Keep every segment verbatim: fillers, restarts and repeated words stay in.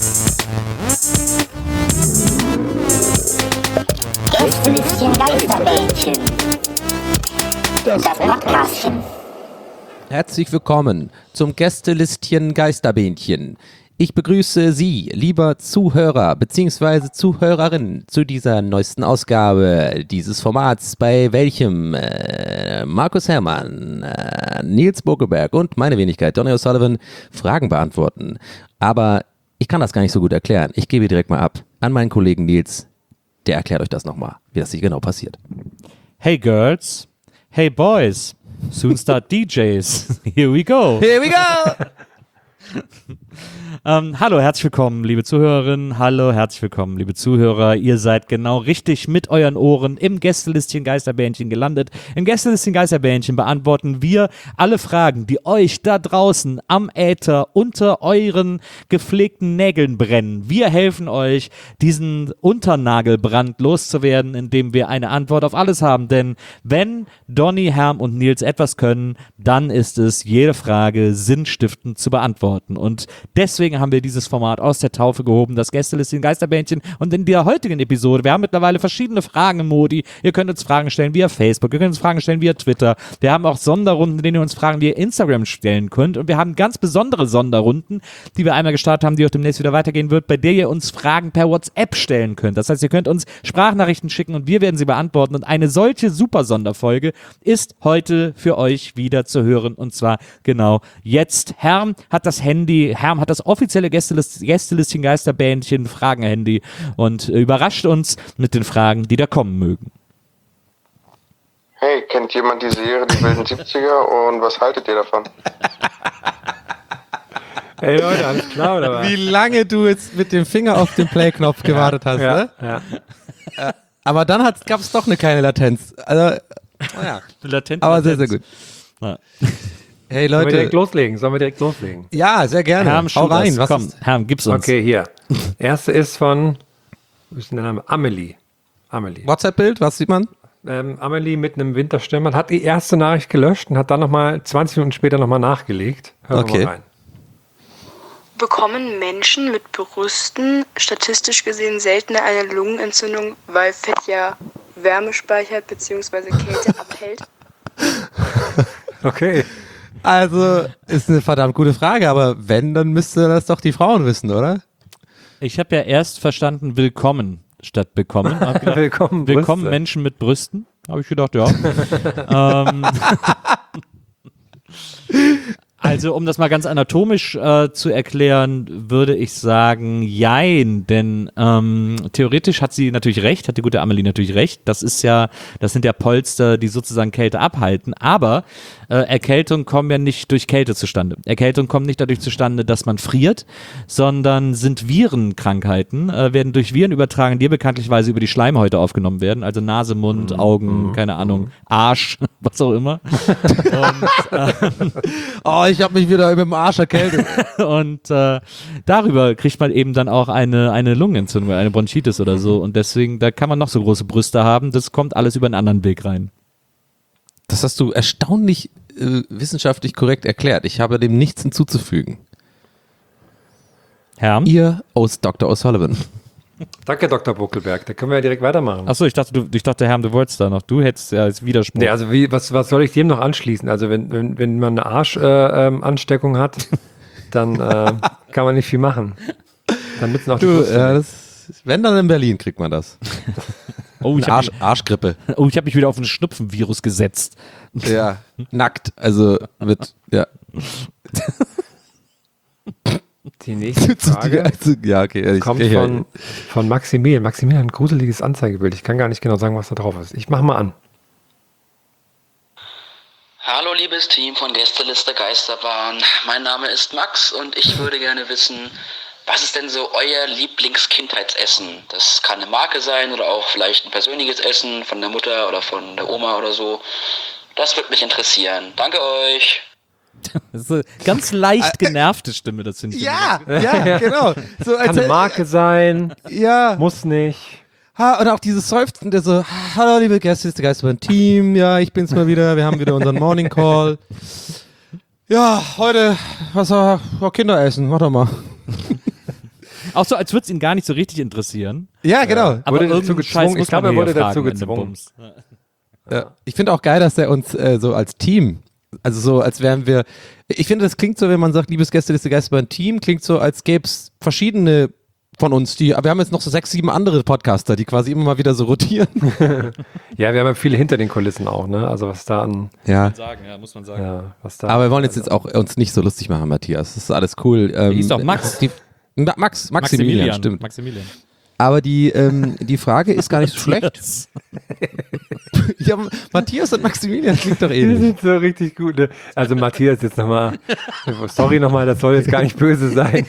Gästelistchen Geisterbähnchen. Das Podcastchen. Herzlich willkommen zum Gästelistchen Geisterbähnchen. Ich begrüße Sie, lieber Zuhörer bzw. Zuhörerin, zu dieser neuesten Ausgabe dieses Formats, bei welchem äh, Markus Herrmann, äh, Nils Bokelberg und meine Wenigkeit Donny O'Sullivan Fragen beantworten. Aber ich kann das gar nicht so gut erklären. Ich gebe direkt mal ab an meinen Kollegen Nils. Der erklärt euch das nochmal, wie das hier genau passiert. Hey Girls, hey Boys, soon start D Js. Here we go. Here we go! ähm, hallo, herzlich willkommen, liebe Zuhörerinnen. Hallo, herzlich willkommen, liebe Zuhörer. Ihr seid genau richtig mit euren Ohren im Gästelistchen Geisterbähnchen gelandet. Im Gästelistchen Geisterbähnchen beantworten wir alle Fragen, die euch da draußen am Äther unter euren gepflegten Nägeln brennen. Wir helfen euch, diesen Unternagelbrand loszuwerden, indem wir eine Antwort auf alles haben. Denn wenn Donny, Herm und Nils etwas können, dann ist es, jede Frage sinnstiftend zu beantworten. Und deswegen haben wir dieses Format aus der Taufe gehoben, das Gästelistchen Geisterbähnchen. Und in der heutigen Episode, wir haben mittlerweile verschiedene Fragen im Modi. Ihr könnt uns Fragen stellen via Facebook, ihr könnt uns Fragen stellen via Twitter. Wir haben auch Sonderrunden, in denen ihr uns Fragen via Instagram stellen könnt. Und wir haben ganz besondere Sonderrunden, die wir einmal gestartet haben, die auch demnächst wieder weitergehen wird, bei der ihr uns Fragen per WhatsApp stellen könnt. Das heißt, ihr könnt uns Sprachnachrichten schicken und wir werden sie beantworten. Und eine solche super Sonderfolge ist heute für euch wieder zu hören. Und zwar genau jetzt. Herm hat das Handy, Herm hat das offizielle Gästelist, Gästelistchen Geisterbähnchen Fragen-Handy und äh, überrascht uns mit den Fragen, die da kommen mögen. Hey, kennt jemand die Serie Die wilden siebziger und was haltet ihr davon? Hey Leute, alles klar oder was? Wie lange du jetzt mit dem Finger auf den Play-Knopf gewartet hast, ja, ne? Ja. Äh, aber dann gab es doch eine kleine Latenz. Also, oh ja. Latent, aber Latenz. sehr, sehr gut. Ja. Hey Sollen wir Leute. direkt loslegen? Sollen wir direkt loslegen? Ja, sehr gerne. Herm, Hau rein. das. Was Komm, ist? Herm, gib's uns. Okay, hier. Erste ist von, wie ist denn der Name? Amelie. Amelie. WhatsApp-Bild, was sieht man? Ähm, Amelie mit einem Winterstürmer hat die erste Nachricht gelöscht und hat dann nochmal zwanzig Minuten später nochmal nachgelegt. Hören wir Okay. mal rein. Bekommen Menschen mit Brüsten statistisch gesehen seltener eine Lungenentzündung, weil Fett ja Wärme speichert bzw. Kälte abhält? Okay. Also, ist eine verdammt gute Frage, aber wenn, dann müsste das doch die Frauen wissen, oder? Ich habe ja erst verstanden, willkommen statt bekommen. Hab gedacht, Willkommen, willkommen Brüste. Menschen mit Brüsten. Habe ich gedacht, ja. ähm, also, um das mal ganz anatomisch äh, zu erklären, würde ich sagen, jein, denn ähm, theoretisch hat sie natürlich recht, hat die gute Amelie natürlich recht. Das ist ja, das sind ja Polster, die sozusagen Kälte abhalten, aber äh, Erkältungen kommen ja nicht durch Kälte zustande. Erkältungen kommen nicht dadurch zustande, dass man friert, sondern sind Virenkrankheiten, äh, werden durch Viren übertragen, die bekanntlicherweise über die Schleimhäute aufgenommen werden, also Nase, Mund, Augen, keine Ahnung, Arsch, was auch immer. Und, äh, Oh, ich habe mich wieder mit dem Arsch erkältet. Und äh, darüber kriegt man eben dann auch eine, eine Lungenentzündung, eine Bronchitis oder so. Und deswegen, da kann man noch so große Brüste haben. Das kommt alles über einen anderen Weg rein. Das hast du erstaunlich äh, wissenschaftlich korrekt erklärt. Ich habe dem nichts hinzuzufügen. Herr? Ihr aus Doktor O'Sullivan. Danke, Doktor Buckelberg. Da können wir ja direkt weitermachen. Achso, ich dachte, du, ich dachte, Herr, du wolltest da noch. Du hättest ja als Widerspruch. Nee, also wie, was, was soll ich dem noch anschließen? Also wenn, wenn, wenn man eine Arschansteckung äh, ähm, Ansteckung hat, dann äh, kann man nicht viel machen. Dann nützen auch die Du, Brüste äh, nichts. das, wenn dann in Berlin kriegt man das. oh, ich Eine Arsch, habe Arschgrippe. mich, oh, ich hab mich wieder auf ein Schnupfenvirus gesetzt. Ja, nackt. Also mit, ja. Die nächste Frage Also, ja, okay. Ich, kommt ich, von, von Maximilian. Maximilian hat ein gruseliges Anzeigebild. Ich kann gar nicht genau sagen, was da drauf ist. Ich mach mal an. Hallo liebes Team von Gästeliste Geisterbahn. Mein Name ist Max und ich würde gerne wissen, was ist denn so euer Lieblingskindheitsessen? Das kann eine Marke sein oder auch vielleicht ein persönliches Essen von der Mutter oder von der Oma oder so. Das würde mich interessieren. Danke euch. Das ist eine ganz leicht genervte Stimme, das finde ich. ja, ja, genau. So, als Kann eine Marke sein, ja. muss nicht. Ha, und auch dieses Seufzen, der so, hallo liebe Gäste, ist der Geisterbahn-Team, ja, ich bin's mal wieder, wir haben wieder unseren Morning Call. Ja, heute, was war, war Kinderessen, warte mal. Auch so, als würde es ihn gar nicht so richtig interessieren. Ja, genau. Aber Wurde dazu irgendeinen gezwungen. Scheiß Ich muss glaube, man er wurde hier dazu fragen in dem gezwungen. Bums. Ja. Ich finde auch geil, dass er uns äh, so als Team, also so als wären wir, ich finde, das klingt so, wenn man sagt, liebes Gästeliste Geisterbahn Team, klingt so, als gäbe es verschiedene von uns, die, aber wir haben jetzt noch so sechs, sieben andere Podcaster, die quasi immer mal wieder so rotieren. Ja, wir haben ja viele hinter den Kulissen auch, ne? Also was da an, Ja. Sagen, ja, muss man sagen. ja, was da. Aber wir wollen jetzt, jetzt auch uns nicht so lustig machen, Matthias. Das ist alles cool. Ähm, hieß doch Max. Die, Ma- Max, Maximilian, stimmt. Maximilian. Aber die, ähm, die Frage ist gar nicht so schlecht. Ja, Matthias und Maximilian klingt doch Die ähnlich. sind so richtig gut. Ne? Also Matthias, jetzt nochmal, sorry nochmal, das soll jetzt gar nicht böse sein.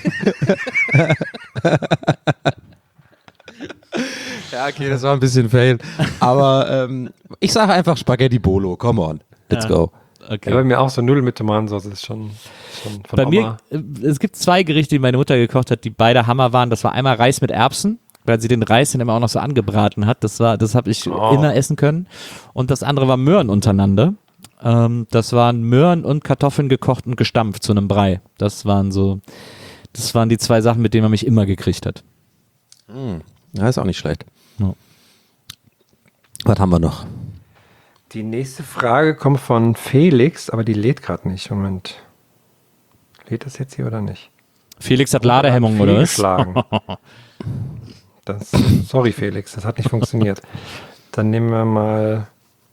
Ja, okay, das war ein bisschen fail. Aber ähm, ich sage einfach Spaghetti Bolo. Come on, let's Ja. go. Okay. Ja, bei mir auch so Nudeln mit Tomatensauce ist schon, schon von Bei Oma. mir, äh, es gibt zwei Gerichte, die meine Mutter gekocht hat, die beide Hammer waren. Das war einmal Reis mit Erbsen, weil sie den Reis dann immer auch noch so angebraten hat. Das war, das habe ich Oh. immer essen können. Und das andere war Möhren untereinander. Ähm, das waren Möhren und Kartoffeln gekocht und gestampft zu einem Brei. Das waren so, das waren die zwei Sachen, mit denen man mich immer gekriegt hat. Ja, ist auch nicht schlecht. Ja. Was haben wir noch? Die nächste Frage kommt von Felix, aber die lädt gerade nicht. Moment. Lädt das jetzt hier oder nicht? Felix hat Ladehemmungen, oder was? Fehlgeschlagen. Das, sorry, Felix, das hat nicht funktioniert. Dann nehmen wir mal.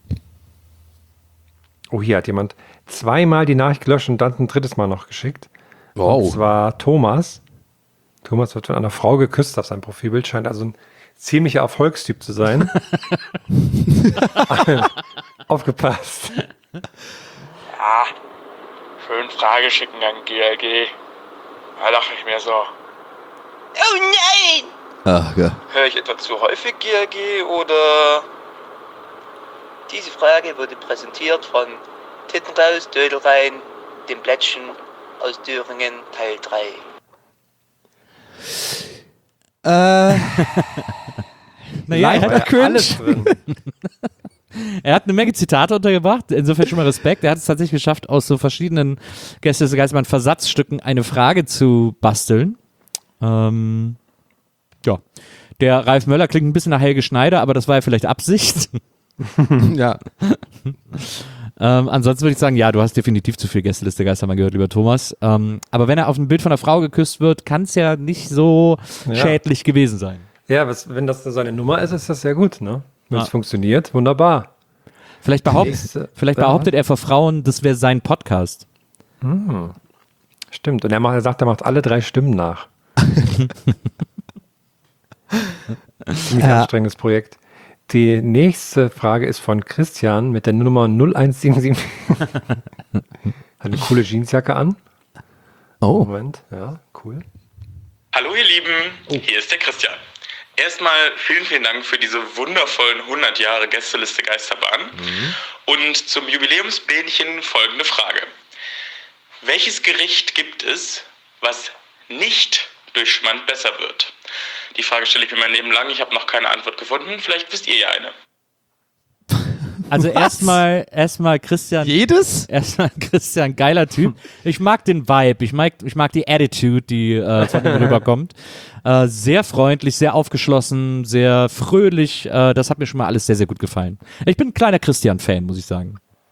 Oh, hier hat jemand zweimal die Nachricht gelöscht und dann ein drittes Mal noch geschickt. Wow. Und zwar Thomas. Thomas wird von einer Frau geküsst auf seinem Profilbild, scheint also ein ziemlicher Erfolgstyp zu sein. Aufgepasst. Ja, schön Frage schicken an G L G. Da lache ich mir so. Oh nein! Ach, ja. Höre ich etwa zu häufig G L G oder... Diese Frage wurde präsentiert von Titten raus, Dödel rein, dem Plättchen aus Thüringen, Teil drei. Äh, Naja, er War hat, ja alles drin. er hat eine Menge Zitate untergebracht, insofern schon mal Respekt. Er hat es tatsächlich geschafft, aus so verschiedenen Gäste des Geistmann Versatzstücken eine Frage zu basteln. Ähm, ja. Der Ralf Möller klingt ein bisschen nach Helge Schneider, aber das war ja vielleicht Absicht. ja. Ähm, ansonsten würde ich sagen, ja, du hast definitiv zu viel Gästeliste Geistermann gehört, lieber Thomas. Ähm, aber wenn er auf ein Bild von einer Frau geküsst wird, kann es ja nicht so Ja. schädlich gewesen sein. Ja, was, wenn das seine Nummer ist, ist das sehr gut, ne? Wenn es Ja. funktioniert, wunderbar. Vielleicht, behaupt, Nächste- vielleicht Ja. behauptet er vor Frauen, das wäre sein Podcast. Stimmt. Und er, macht, er sagt, er macht alle drei Stimmen nach. Ziemlich Ja. anstrengendes Projekt. Die nächste Frage ist von Christian mit der Nummer null eins sieben sieben. Hat eine coole Jeansjacke an. Oh. Moment, ja, cool. Hallo ihr Lieben, hier ist der Christian. Erstmal vielen, vielen Dank für diese wundervollen hundert Jahre Gästeliste Geisterbahn. Und zum Jubiläumsbähnchen folgende Frage. Welches Gericht gibt es, was nicht durch Schmand besser wird? Die Frage stelle ich mir mein Leben lang, ich habe noch keine Antwort gefunden, vielleicht wisst ihr ja eine. Also erstmal, erstmal Christian. Jedes? Erstmal Christian, geiler Typ. Ich mag den Vibe, ich mag, ich mag die Attitude, die äh, von ihm rüberkommt. Äh, sehr freundlich, sehr aufgeschlossen, sehr fröhlich. Äh, das hat mir schon mal alles sehr, sehr gut gefallen. Ich bin ein kleiner Christian-Fan, muss ich sagen.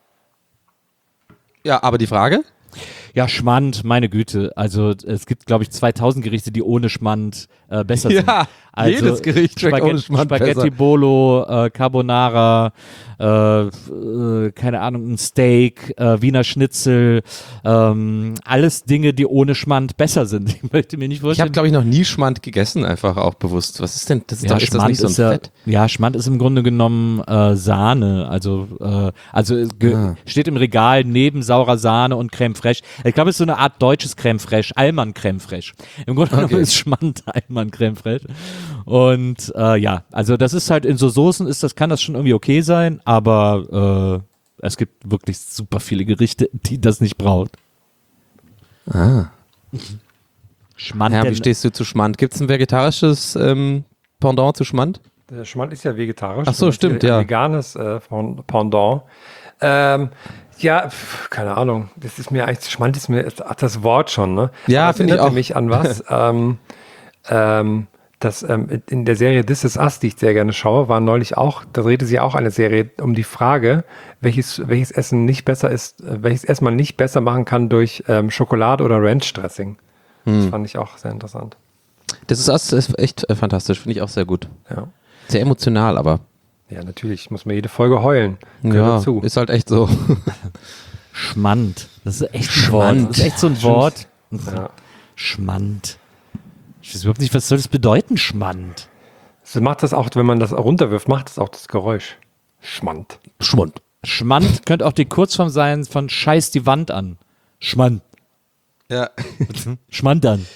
Ja, aber die Frage? Ja, Schmand, meine Güte. Also es gibt, glaube ich, zweitausend Gerichte, die ohne Schmand äh, besser sind. Ja, Also, jedes Gericht schmeckt Spaghetti, ohne Schmand Spaghetti besser. Bolo, äh, Carbonara, äh, äh, keine Ahnung, ein Steak, äh, Wiener Schnitzel, ähm, alles Dinge, die ohne Schmand besser sind. Ich möchte mir nicht Ich vorstellen. habe, glaube ich, noch nie Schmand gegessen, einfach auch bewusst. Was ist denn, das ist, ja, doch, ist das Schmand nicht so ein ist ja, Fett? ja, Schmand ist im Grunde genommen äh, Sahne. Also, äh, also es ge- Ah. steht im Regal neben saurer Sahne und Creme fraiche. Ich glaube, es ist so eine Art deutsches Creme fraiche, Allmann Creme fraiche. Im Grunde genommen Okay. ist Schmand Allmann Creme fraiche. Und äh, ja, also das ist halt in so Soßen ist das, kann das schon irgendwie okay sein, aber äh, es gibt wirklich super viele Gerichte, die das nicht braucht. Ah. Schmand. Ja, der- wie stehst du zu Schmand? Gibt es ein vegetarisches ähm, Pendant zu Schmand? Der Schmand ist ja vegetarisch. Ach so, Das ist stimmt, ein ja. veganes äh, Pendant. Ähm, ja, pf, keine Ahnung. Das ist mir eigentlich, Schmand ist mir, ach, das Wort schon, ne? Ja, Das finde ich erinnerte auch. mich an was. ähm, ähm, dass ähm, in der Serie This Is Us, die ich sehr gerne schaue, war neulich auch, da drehte sich auch eine Serie um die Frage, welches, welches Essen nicht besser ist, äh, welches Essen man nicht besser machen kann durch ähm, Schokolade oder Ranch-Dressing. Hm. Das fand ich auch sehr interessant. Das ist, das ist echt äh, fantastisch, finde ich auch sehr gut. Ja. Sehr emotional, aber. Ja, natürlich, muss man jede Folge heulen. Gehört Ja, dazu. ist halt echt so. Schmand. Das ist echt ein Schmand. Wort. Das ist echt so ein Wort. Ja. Schmand. Ich weiß überhaupt nicht, was soll das bedeuten, Schmand? So macht das auch, wenn man das runterwirft, macht das auch das Geräusch. Schmand. Schmund. Schmand könnte auch die Kurzform sein von Scheiß die Wand an. Schmand. Ja. Schmand an.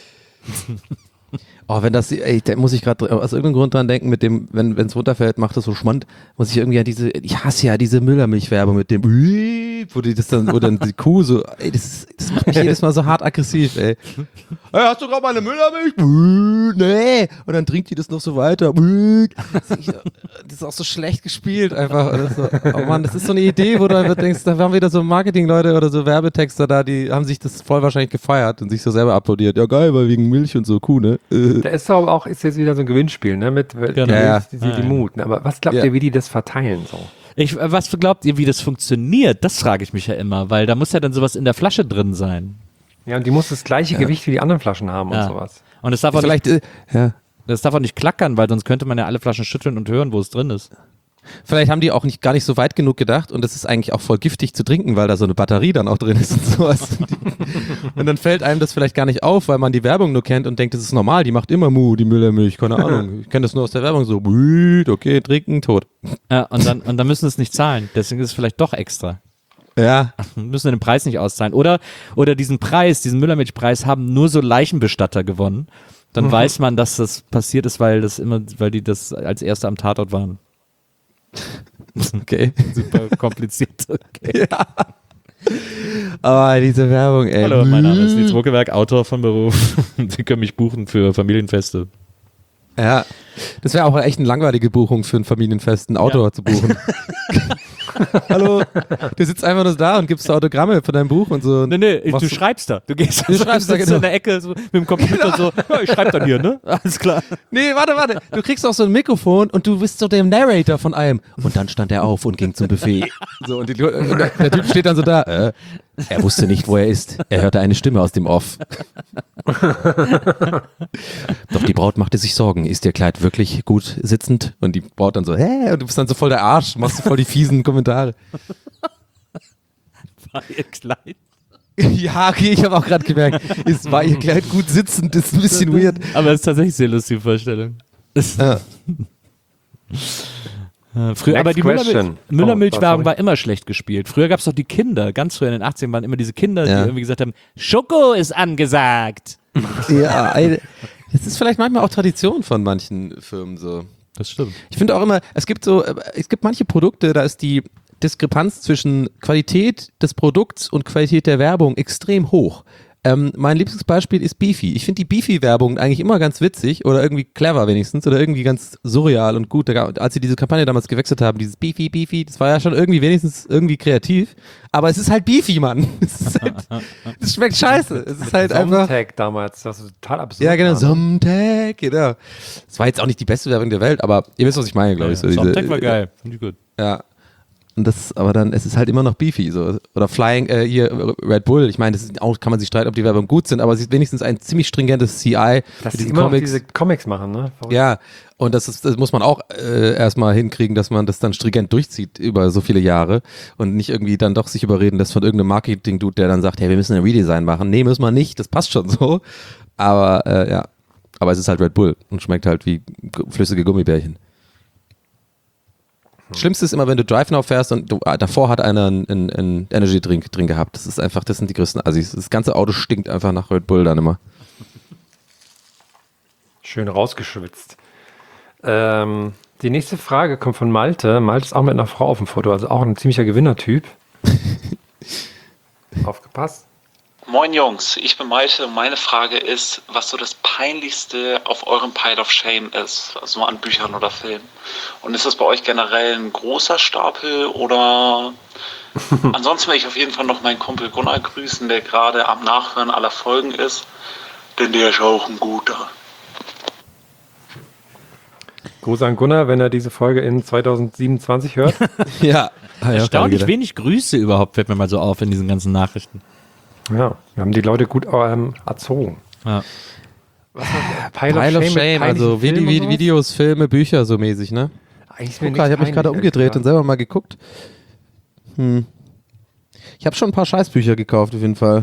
Oh, wenn das, ey, da muss ich gerade aus irgendeinem Grund dran denken, mit dem, wenn es runterfällt, macht das so Schmand, muss ich irgendwie an diese, ich hasse ja diese Müllermilchwerbung mit dem, wo die das dann, wo dann die Kuh so, ey, das, das macht mich jedes Mal so hart aggressiv, ey. Hey, hast du gerade mal eine Müllermilch? Nee. Und dann trinkt die das noch so weiter. Das ist auch so schlecht gespielt einfach. Oder so. Oh Mann, das ist so eine Idee, wo du einfach denkst, da waren wieder so Marketingleute oder so Werbetexter da, die haben sich das voll wahrscheinlich gefeiert und sich so selber applaudiert. Ja geil, weil wegen Milch und so, Kuh, ne? Da ist aber auch, ist jetzt wieder so ein Gewinnspiel, ne? Mit genau. die, Ja, die, die, die Mut. Ne? Aber was glaubt Ja. ihr, wie die das verteilen so? Ich, was glaubt ihr, wie das funktioniert? Das frage ich mich ja immer, weil da muss ja dann sowas in der Flasche drin sein. Ja, und die muss das gleiche Ja. Gewicht wie die anderen Flaschen haben Ja. und sowas. Und es darf auch Vielleicht, nicht, äh, ja. das darf auch nicht klackern, weil sonst könnte man ja alle Flaschen schütteln und hören, wo es drin ist. Vielleicht haben die auch nicht, gar nicht so weit genug gedacht und das ist eigentlich auch voll giftig zu trinken, weil da so eine Batterie dann auch drin ist und sowas. Und dann fällt einem das vielleicht gar nicht auf, weil man die Werbung nur kennt und denkt, das ist normal, die macht immer Mu, die Müllermilch, keine Ahnung. Ich kenne das nur aus der Werbung so, okay, trinken, tot. Ja, und dann, und dann müssen sie es nicht zahlen. Deswegen ist es vielleicht doch extra. Ja. Müssen den Preis nicht auszahlen. Oder, oder diesen Preis, diesen Müllermilchpreis haben nur so Leichenbestatter gewonnen. Dann Mhm. weiß man, dass das passiert ist, weil das immer, weil die das als Erste am Tatort waren. Okay. Super kompliziert. Okay. Ja. Aber diese Werbung, ey. Hallo, mein Name ist Nils Ruckeberg, Autor von Beruf. Sie können mich buchen für Familienfeste. Ja, das wäre auch echt eine langweilige Buchung für ein Familienfest, einen Autor Ja. zu buchen. Hallo, du sitzt einfach nur da und gibst Autogramme von deinem Buch und so. Nee, nee, du Machst schreibst da. Du gehst Du also, schreibst du da, sitzt genau. in der Ecke so, mit dem Computer so, ja, ich schreib dann hier, ne? Alles klar. Nee, warte, warte. Du kriegst auch so ein Mikrofon und du bist so der Narrator von allem. Und dann stand er auf und ging zum Buffet. So, und, die, und der, der Typ steht dann so da. Äh, er wusste nicht, wo er ist. Er hörte eine Stimme aus dem Off. Doch die Braut machte sich Sorgen. Ist ihr Kleid wirklich gut sitzend? Und die Braut dann so, hä? Und du bist dann so voll der Arsch, machst so voll die fiesen Kommentare. War ihr Kleid? Ja, okay, ich habe auch gerade gemerkt, ist, war ihr Kleid gut sitzend, ist ein bisschen weird. Aber es ist tatsächlich eine sehr lustige Vorstellung. Ja. Äh, Früher, Next aber die Müllermilch, question. Müllermilchwerbung Oh, war immer schlecht gespielt. Früher gab es doch die Kinder, ganz früher in den achtzigern waren immer diese Kinder, Ja. die irgendwie gesagt haben, Schoko ist angesagt. Ja, eine, das ist vielleicht manchmal auch Tradition von manchen Firmen so. Das stimmt. Ich finde auch immer, es gibt so, es gibt manche Produkte, da ist die Diskrepanz zwischen Qualität des Produkts und Qualität der Werbung extrem hoch. Ähm, mein Lieblingsbeispiel ist Beefy. Ich finde die Beefy-Werbung eigentlich immer ganz witzig oder irgendwie clever wenigstens oder irgendwie ganz surreal und gut. Da gab, als sie diese Kampagne damals gewechselt haben, dieses Beefy, Beefy, das war ja schon irgendwie wenigstens irgendwie kreativ. Aber es ist halt Beefy, Mann. Es ist halt, das schmeckt scheiße. Es ist halt einfach... Somtag damals, das ist total absurd. Ja, genau, war, ne? Somtag, genau. Das war jetzt auch nicht die beste Werbung der Welt, aber ihr wisst, was ich meine, glaube ich. So diese- Sonntag war geil. Finde ich gut. Ja. Und das, aber dann, es ist halt immer noch Beefy, so. Oder Flying, äh, hier, Red Bull. Ich meine, das ist auch, kann man sich streiten, ob die Werbung gut sind, aber es ist wenigstens ein ziemlich stringentes C I Dass für sie diese immer noch Comics. diese Comics machen, ne? Verrückt. Ja, und das, ist, das muss man auch äh, erstmal hinkriegen, dass man das dann stringent durchzieht über so viele Jahre und nicht irgendwie dann doch sich überreden lässt von irgendeinem Marketing-Dude, der dann sagt, hey, wir müssen ein Redesign machen. Nee, müssen wir nicht, das passt schon so. Aber äh, ja, aber es ist halt Red Bull und schmeckt halt wie gu- flüssige Gummibärchen. Schlimmste ist immer, wenn du Drive Now fährst und du, ah, davor hat einer einen, einen, einen Energy Drink drin gehabt. Das ist einfach, das sind die größten Assis. Das ganze Auto stinkt einfach nach Red Bull dann immer. Schön rausgeschwitzt. Ähm, die nächste Frage kommt von Malte. Malte ist auch mit einer Frau auf dem Foto, also auch ein ziemlicher Gewinnertyp. Aufgepasst. Moin Jungs, ich bin Malte und meine Frage ist, was so das Peinlichste auf eurem Pile of Shame ist, also an Büchern oder Filmen. Und ist das bei euch generell ein großer Stapel oder... Ansonsten will ich auf jeden Fall noch meinen Kumpel Gunnar grüßen, der gerade am Nachhören aller Folgen ist, denn der ist auch ein guter. Gruß an Gunnar, wenn er diese Folge in zweitausendsiebenundzwanzig hört. Ja. Erstaunlich wenig Grüße überhaupt, fällt mir mal so auf in diesen ganzen Nachrichten. Ja, wir haben die Leute gut ähm, erzogen. Ja. Pile, Pile of mit Shame, also peinlichen Vide Filmen und sowas? Videos, Filme, Bücher so mäßig, ne? Eigentlich ist mir Guck mal, ich habe mich nichts gerade peinlich, umgedreht ehrlich und selber mal geguckt. Hm. Ich habe schon ein paar Scheißbücher gekauft, auf jeden Fall.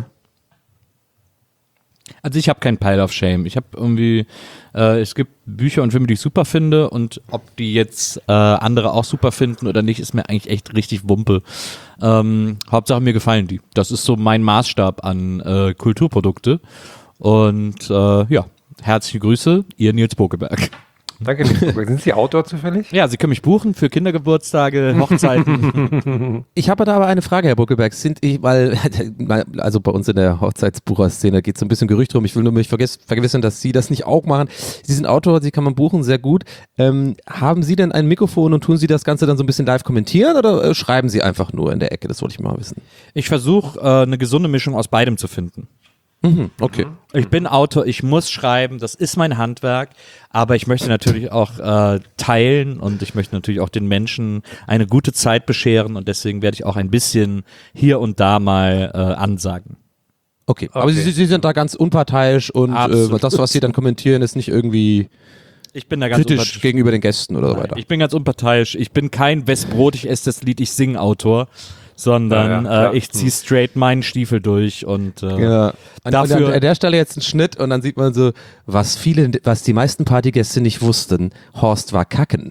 Also ich habe keinen Pile of Shame. Ich habe irgendwie, äh, es gibt Bücher und Filme, die ich super finde und ob die jetzt äh, andere auch super finden oder nicht, ist mir eigentlich echt richtig Wumpe. Ähm, Hauptsache mir gefallen die. Das ist so mein Maßstab an äh, Kulturprodukte. Und äh, ja, herzliche Grüße, ihr Nils Bokeberg. Danke, Nils Bokeberg. Sind Sie Autor zufällig? Ja, Sie können mich buchen für Kindergeburtstage, Hochzeiten. Ich habe da aber eine Frage, Herr Buckelberg. Sind ich, weil, also bei uns in der Hochzeitsbucher-Szene geht so ein bisschen Gerücht rum. Ich will nur mich vergess, vergewissern, dass Sie das nicht auch machen. Sie sind Autor, Sie kann man buchen, sehr gut. Ähm, haben Sie denn ein Mikrofon und tun Sie das Ganze dann so ein bisschen live kommentieren oder äh, schreiben Sie einfach nur in der Ecke? Das wollte ich mal wissen. Ich versuche äh, eine gesunde Mischung aus beidem zu finden. Mhm, okay. Ich bin Autor, ich muss schreiben, das ist mein Handwerk, aber ich möchte natürlich auch äh, teilen und ich möchte natürlich auch den Menschen eine gute Zeit bescheren und deswegen werde ich auch ein bisschen hier und da mal äh, ansagen. Okay, aber Okay. Sie, Sie sind da ganz unparteiisch und äh, das, was Sie dann kommentieren, ist nicht irgendwie Ich bin da ganz kritisch unparteiisch. gegenüber den Gästen oder so weiter. Ich bin ganz unparteiisch. Ich bin kein Westbrot, ich esse das Lied, ich sing Autor, sondern Ja, ja, klar. äh, ich ziehe straight meinen Stiefel durch und äh, Ja. An, Dafür- an, an der Stelle jetzt ein Schnitt und dann sieht man so, was viele, was die meisten Partygäste nicht wussten, Horst war kacken.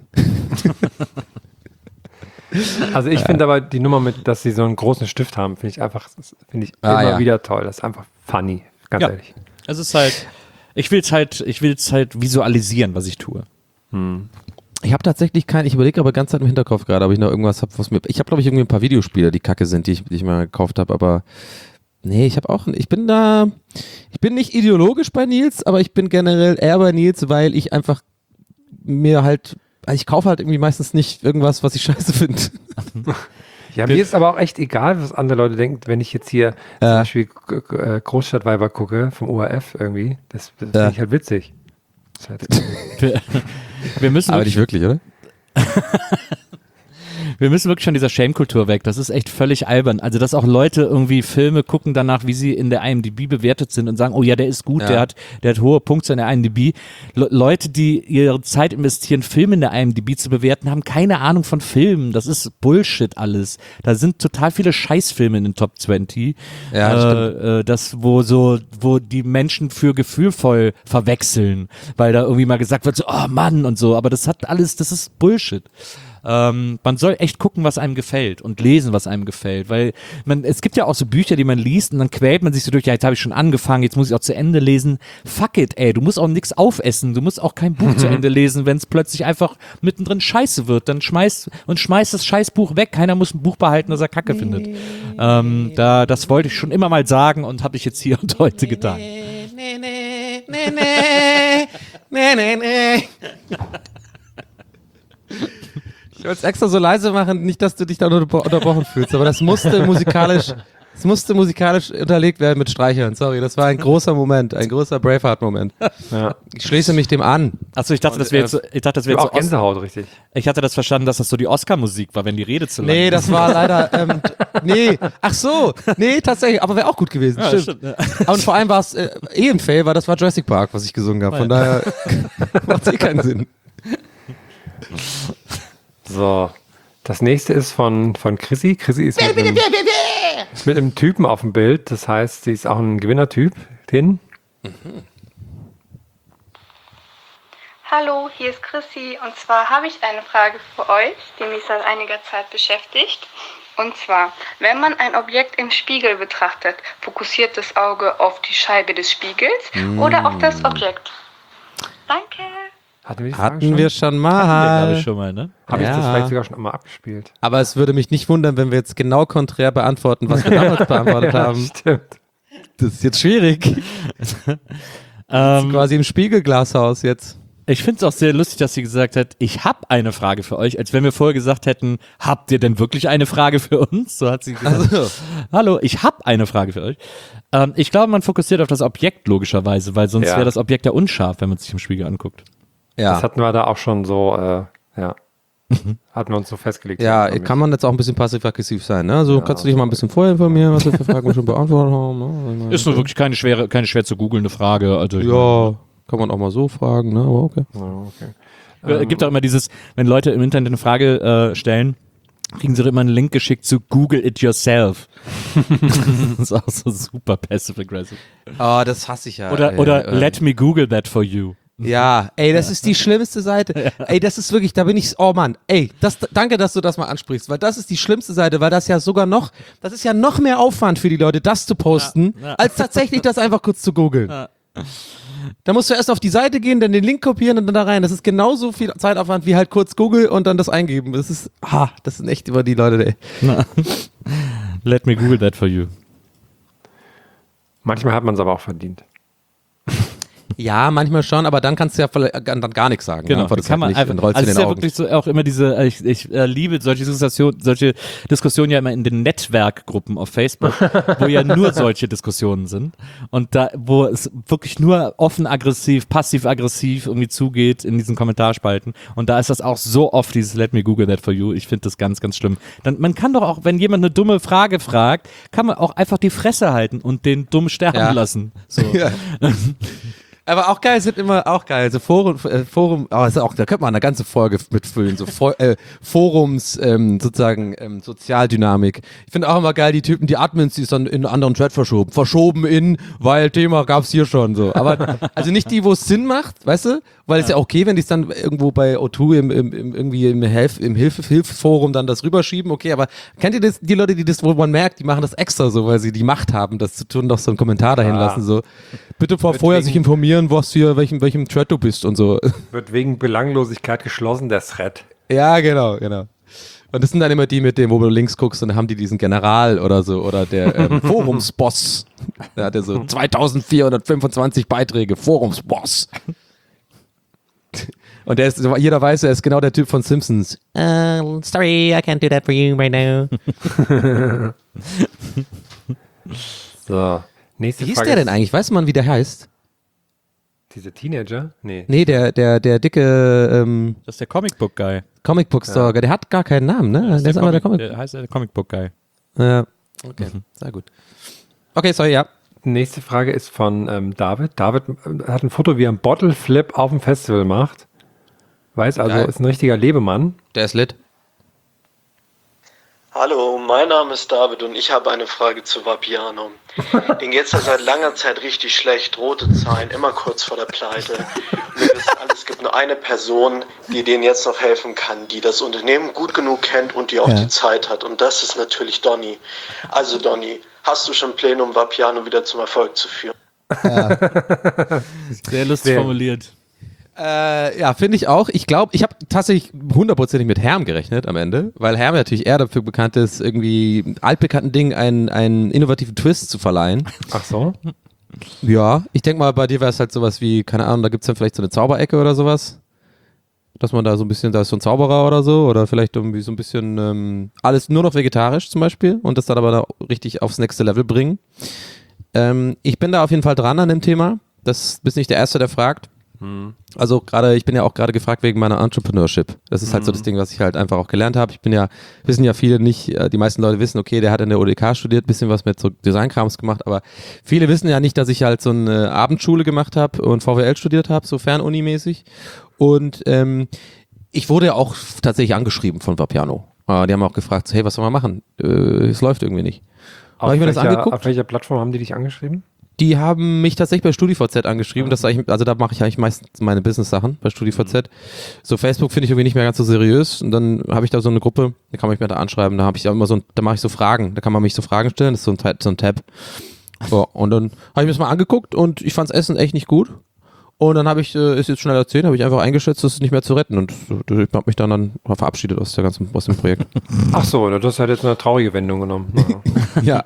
Also ich finde aber die Nummer mit, dass sie so einen großen Stift haben, finde ich einfach, finde ich Ah, immer ja. wieder toll. Das ist einfach funny, ganz Ja. ehrlich. es ist halt, ich will es halt, ich will es halt visualisieren, was ich tue. Ich habe tatsächlich kein, ich überlege aber ganz Zeit im Hinterkopf gerade, ob ich noch irgendwas habe, was mir, ich habe glaube ich irgendwie ein paar Videospiele, die kacke sind, die ich, die ich mal gekauft habe, aber nee, ich habe auch, ich bin da, ich bin nicht ideologisch bei Nils, aber ich bin generell eher bei Nils, weil ich einfach mir halt, also ich kaufe halt irgendwie meistens nicht irgendwas, was ich scheiße finde. Ja, mir ist aber auch echt egal, was andere Leute denken, wenn ich jetzt hier zum Ja. Beispiel G- G- äh, Großstadtweiber gucke vom O R F irgendwie. Das, das Ja. finde ich halt witzig. Das ist halt, Wir, wir müssen Aber wirklich, nicht wirklich, oder? wir müssen wirklich von dieser Shame-Kultur weg. Das ist echt völlig albern. Also, dass auch Leute irgendwie Filme gucken danach, wie sie in der I M D B bewertet sind und sagen, oh ja, der ist gut, Ja. der hat, der hat hohe Punkte in der I M D B. Le Leute, die ihre Zeit investieren, Filme in der I M D B zu bewerten, haben keine Ahnung von Filmen. Das ist Bullshit alles. Da sind total viele Scheißfilme in den Top zwanzig. Ja, das äh, äh, das, wo so, wo die Menschen für gefühlvoll verwechseln, weil da irgendwie mal gesagt wird, so, oh Mann und so. Aber das hat alles, das ist Bullshit. Ähm, man soll echt gucken, was einem gefällt und lesen, was einem gefällt, weil man, es gibt ja auch so Bücher, die man liest und dann quält man sich so durch, ja, jetzt habe ich schon angefangen, jetzt muss ich auch zu Ende lesen. Fuck it, ey, du musst auch nichts aufessen, du musst auch kein Buch zu Ende lesen, wenn es plötzlich einfach mittendrin scheiße wird, dann schmeißt und schmeißt das Scheißbuch weg, keiner muss ein Buch behalten, das er Kacke findet. Ähm, da, das wollte ich schon immer mal sagen und habe ich jetzt hier und heute getan. Nee, nee, nee, nee, nee, nee, nee. Ich wollte es extra so leise machen, nicht, dass du dich da unter- unterbrochen fühlst, aber das musste musikalisch, das musste musikalisch unterlegt werden mit Streichern. Sorry, das war ein großer Moment, ein großer Braveheart-Moment. ja. Ich schließe mich dem an. Achso, ich dachte, das wäre jetzt, so- ich dachte, das Ich wäre habe jetzt auch so Os- Gänsehaut, richtig. ich hatte das verstanden, dass das so die Oscar-Musik war, wenn die Rede zu lang Nee, ist. das war leider, ähm, nee, ach so, nee, tatsächlich, aber wäre auch gut gewesen, Ja, stimmt. stimmt, ja. Und vor allem war es äh, eh ein Fail, weil das war Jurassic Park, was ich gesungen habe, von daher macht eh keinen Sinn. So, das nächste ist von, von Chrissy. Chrissy ist mit einem, mit einem Typen auf dem Bild. Das heißt, sie ist auch ein Gewinnertyp. Hin. Hallo, hier ist Chrissy und zwar habe ich eine Frage für euch, die mich seit einiger Zeit beschäftigt. Und zwar, wenn man ein Objekt im Spiegel betrachtet, fokussiert das Auge auf die Scheibe des Spiegels oder auf das Objekt? Danke. Hatten wir, die Frage Hatten wir schon mal. glaube ich schon mal, ne? Habe ich das Ja. vielleicht sogar schon einmal abgespielt? Aber es würde mich nicht wundern, wenn wir jetzt genau konträr beantworten, was wir damals beantwortet Ja, haben. stimmt. Das ist jetzt schwierig. Ähm, Quasi im Spiegelglashaus jetzt. Ich finde es auch sehr lustig, dass sie gesagt hat, ich habe eine Frage für euch, als wenn wir vorher gesagt hätten, habt ihr denn wirklich eine Frage für uns? So hat sie gesagt. Also, Hallo, ich habe eine Frage für euch. Ähm, ich glaube, man fokussiert auf das Objekt logischerweise, weil sonst Ja. wäre das Objekt ja unscharf, wenn man es sich im Spiegel anguckt. Ja. Das hatten wir da auch schon so, äh, ja, hatten wir uns so festgelegt. Ja, kann man jetzt auch ein bisschen passiv-aggressiv sein, ne? Also ja, kannst du dich mal ein bisschen vorher informieren, was wir für Fragen schon beantwortet haben. Ne? Ist nur wirklich keine schwere, keine schwer zu googelnde Frage. Also ja, kann man auch mal so fragen, ne? Aber okay. Ja, okay. Es ähm, gibt auch immer dieses, wenn Leute im Internet eine Frage äh, stellen, kriegen sie doch immer einen Link geschickt zu Google it yourself. Das ist auch so super passive-aggressive. Oh, das hasse ich ja. Oder, ey, oder äh, let me Google that for you. Ja, ey, das ist die schlimmste Seite. Ey, das ist wirklich, da bin ich, oh Mann, ey, das, danke, dass du das mal ansprichst, weil das ist die schlimmste Seite, weil das ja sogar noch, das ist ja noch mehr Aufwand für die Leute, das zu posten, ja, ja. als tatsächlich das einfach kurz zu googeln. Ja. Da musst du erst auf die Seite gehen, dann den Link kopieren und dann da rein. Das ist genauso viel Zeitaufwand wie halt kurz Google und dann das eingeben. Das ist, ah, das sind echt immer die Leute, ey. Na. Let me Google that for you. Manchmal hat man es aber auch verdient. Ja, manchmal schon, aber dann kannst du ja dann gar nichts sagen. Genau, ne? Das kann halt man nicht, einfach, dann rollst also du es den ist ja Augen. wirklich so auch immer diese, ich, ich äh, liebe solche Diskussionen, solche Diskussionen ja immer in den Netzwerkgruppen auf Facebook, wo ja nur solche Diskussionen sind und da, wo es wirklich nur offen aggressiv, passiv aggressiv irgendwie zugeht in diesen Kommentarspalten und da ist das auch so oft dieses Let me Google that for you. Ich finde das ganz, ganz schlimm. Dann, man kann doch auch, wenn jemand eine dumme Frage fragt, kann man auch einfach die Fresse halten und den dumm sterben ja. lassen. So. Ja. Aber auch geil sind immer auch geil. So Forum, äh, Forum, oh, ist auch, da könnte man eine ganze Folge mitfüllen. So For, äh, Forums, ähm, sozusagen ähm, Sozialdynamik. Ich finde auch immer geil, die Typen, die Admins, die ist dann in einen anderen Thread verschoben. Verschoben in, weil Thema gab's hier schon so. Aber also nicht die, wo es Sinn macht, weißt du? Weil es ja. ja okay, wenn die es dann irgendwo bei O zwei im, im, im irgendwie im, Hilf, im Hilfe, Hilfeforum dann das rüberschieben, okay, aber kennt ihr das, die Leute, die das, wo man merkt, die machen das extra so, weil sie die Macht haben, das zu tun, doch so einen Kommentar dahin ja. lassen, so. Bitte vor Wird vorher wegen, sich informieren, was hier, welchem, welchem Thread du bist und so. Wird wegen Belanglosigkeit geschlossen, der Thread. Ja, genau, genau. Und das sind dann immer die mit dem, wo du links guckst und dann haben die diesen General oder so, oder der ähm, Forumsboss. Der hatte so zweitausendvierhundertfünfundzwanzig Beiträge, Forumsboss. Und der ist, jeder weiß, er ist genau der Typ von Simpsons. Uh, sorry, I can't do that for you right now. So, nächste Wie hieß Frage der denn eigentlich? Weiß man, wie der heißt? Diese Teenager? Nee. Nee, der, der, der dicke ähm, Das ist der Comicbook-Guy. Comic-Book-Stalker, ja. Der hat gar keinen Namen, ne? Der, der ist der einfach der Comic, Comic. der heißt der Comicbook-Guy. Ja, okay, mhm. Sehr gut. Okay, sorry, ja. Nächste Frage ist von ähm, David. David hat ein Foto, wie er einen Bottle Flip auf dem Festival macht. Weiß also, Geil. Ist ein richtiger Lebemann. Der ist lit. Hallo, mein Name ist David und ich habe eine Frage zu Vapiano. Den geht's ja seit langer Zeit richtig schlecht, rote Zahlen, immer kurz vor der Pleite. Und wir wissen alles, es gibt nur eine Person, die denen jetzt noch helfen kann, die das Unternehmen gut genug kennt und die auch ja. die Zeit hat. Und das ist natürlich Donny. Also Donny, hast du schon Pläne, um Vapiano wieder zum Erfolg zu führen? Ja. Sehr lustig Sehr. formuliert. Äh, ja, finde ich auch. Ich glaube, ich habe tatsächlich hundertprozentig mit Herm gerechnet am Ende, weil Herm natürlich eher dafür bekannt ist, irgendwie altbekannten Dingen einen, einen innovativen Twist zu verleihen. Ach so? Ja, ich denke mal, bei dir wäre es halt sowas wie, keine Ahnung, da gibt es dann vielleicht so eine Zauberecke oder sowas. Dass man da so ein bisschen, da ist so ein Zauberer oder so, oder vielleicht irgendwie so ein bisschen ähm, alles nur noch vegetarisch zum Beispiel und das dann aber da richtig aufs nächste Level bringen. Ähm, ich bin da auf jeden Fall dran an dem Thema. Das bist nicht der Erste, der fragt. Hm. Also gerade, ich bin ja auch gerade gefragt wegen meiner Entrepreneurship. Das ist halt hm. so das Ding, was ich halt einfach auch gelernt habe. Ich bin ja, wissen ja viele nicht, die meisten Leute wissen, okay, der hat in der O D K studiert, bisschen was mit so Designkrams gemacht, aber viele wissen ja nicht, dass ich halt so eine Abendschule gemacht habe und V W L studiert habe, so Fernuni-mäßig. Und ähm, ich wurde ja auch tatsächlich angeschrieben von Vapiano. Äh, die haben auch gefragt, hey, was soll man machen? Äh, es läuft irgendwie nicht. Auf, ich mir welcher, das angeguckt. Auf welcher Plattform haben die dich angeschrieben? Die haben mich tatsächlich bei StudiVZ angeschrieben. Das ich, also da mache ich eigentlich meistens meine Business-Sachen bei StudiVZ. Mhm. So Facebook finde ich irgendwie nicht mehr ganz so seriös. Und dann habe ich da so eine Gruppe, da kann man mich mal da anschreiben. Da habe ich auch immer so, ein, da mache ich so Fragen. Da kann man mich so Fragen stellen. Das ist so ein, so ein Tab. So, und dann habe ich mir das mal angeguckt und ich fand das Essen echt nicht gut. Und dann habe ich, äh, ist jetzt schnell erzählt, habe ich einfach eingeschätzt, das ist nicht mehr zu retten. Und ich habe mich dann, dann verabschiedet aus der ganzen, aus dem Projekt. Ach so, das hat jetzt eine traurige Wendung genommen. Ja.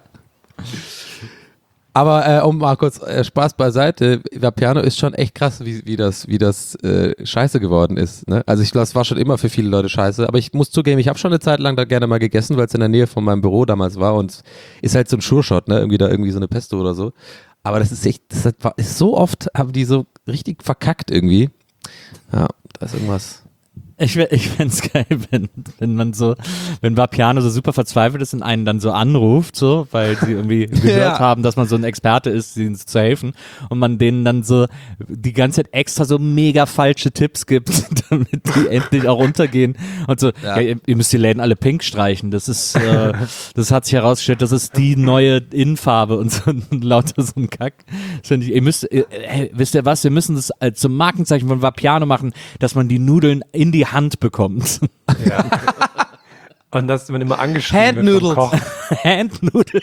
Aber äh, um mal kurz äh, Spaß beiseite, Vapiano ist schon echt krass, wie, wie das, wie das äh, scheiße geworden ist. Ne? Also ich glaube, es war schon immer für viele Leute scheiße, aber ich muss zugeben, ich habe schon eine Zeit lang da gerne mal gegessen, weil es in der Nähe von meinem Büro damals war und ist halt so ein Sure-Shot, ne? Irgendwie da irgendwie so eine Pesto oder so. Aber das ist echt, das ist so oft, haben die so richtig verkackt irgendwie. Ja, Da ist irgendwas. Ich, ich fände es geil, wenn, wenn man so, wenn Vapiano so super verzweifelt ist und einen dann so anruft, so, weil sie irgendwie gehört Ja. haben, dass man so ein Experte ist, ihnen zu helfen und man denen dann so die ganze Zeit extra so mega falsche Tipps gibt, damit die endlich auch runtergehen und so, ja. Ja, ihr, ihr müsst die Läden alle pink streichen, das ist, äh, das hat sich herausgestellt, das ist die neue Innenfarbe und so und lauter so ein Kack. Das find ich, ihr müsst, äh, wisst ihr was, wir müssen das äh, zum Markenzeichen von Vapiano machen, dass man die Nudeln in die Hand bekommt. Ja. Und dass man immer angeschrieben wird vom Koch. Handnoodles.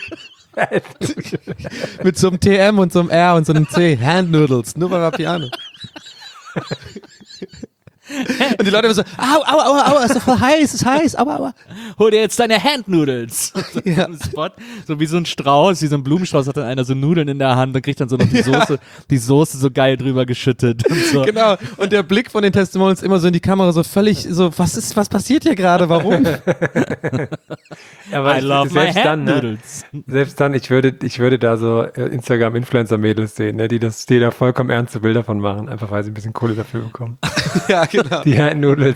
Mit so einem T M und so einem R und so einem C. Handnoodles. Nur bei Vapiano. Und die Leute immer so, au, au, au, au, ist doch voll heiß, ist heiß, aua, aua. Hol dir jetzt deine Handnoodles. Ja. Spot, so wie so ein Strauß, wie so ein Blumenstrauß hat dann einer so Nudeln in der Hand und kriegt dann so noch die Soße, die Soße so geil drüber geschüttet. Und so. Genau. Und der Blick von den Testimonials immer so in die Kamera so völlig so, was ist, was passiert hier gerade, warum? Aber I love my Handnoodles. Ne, selbst dann, ich würde, ich würde da so äh, Instagram-Influencer-Mädels sehen, ne, die das, die da vollkommen ernste Bilder von machen, einfach weil sie ein bisschen Kohle dafür bekommen. Ja, genau. Die Handnoodles.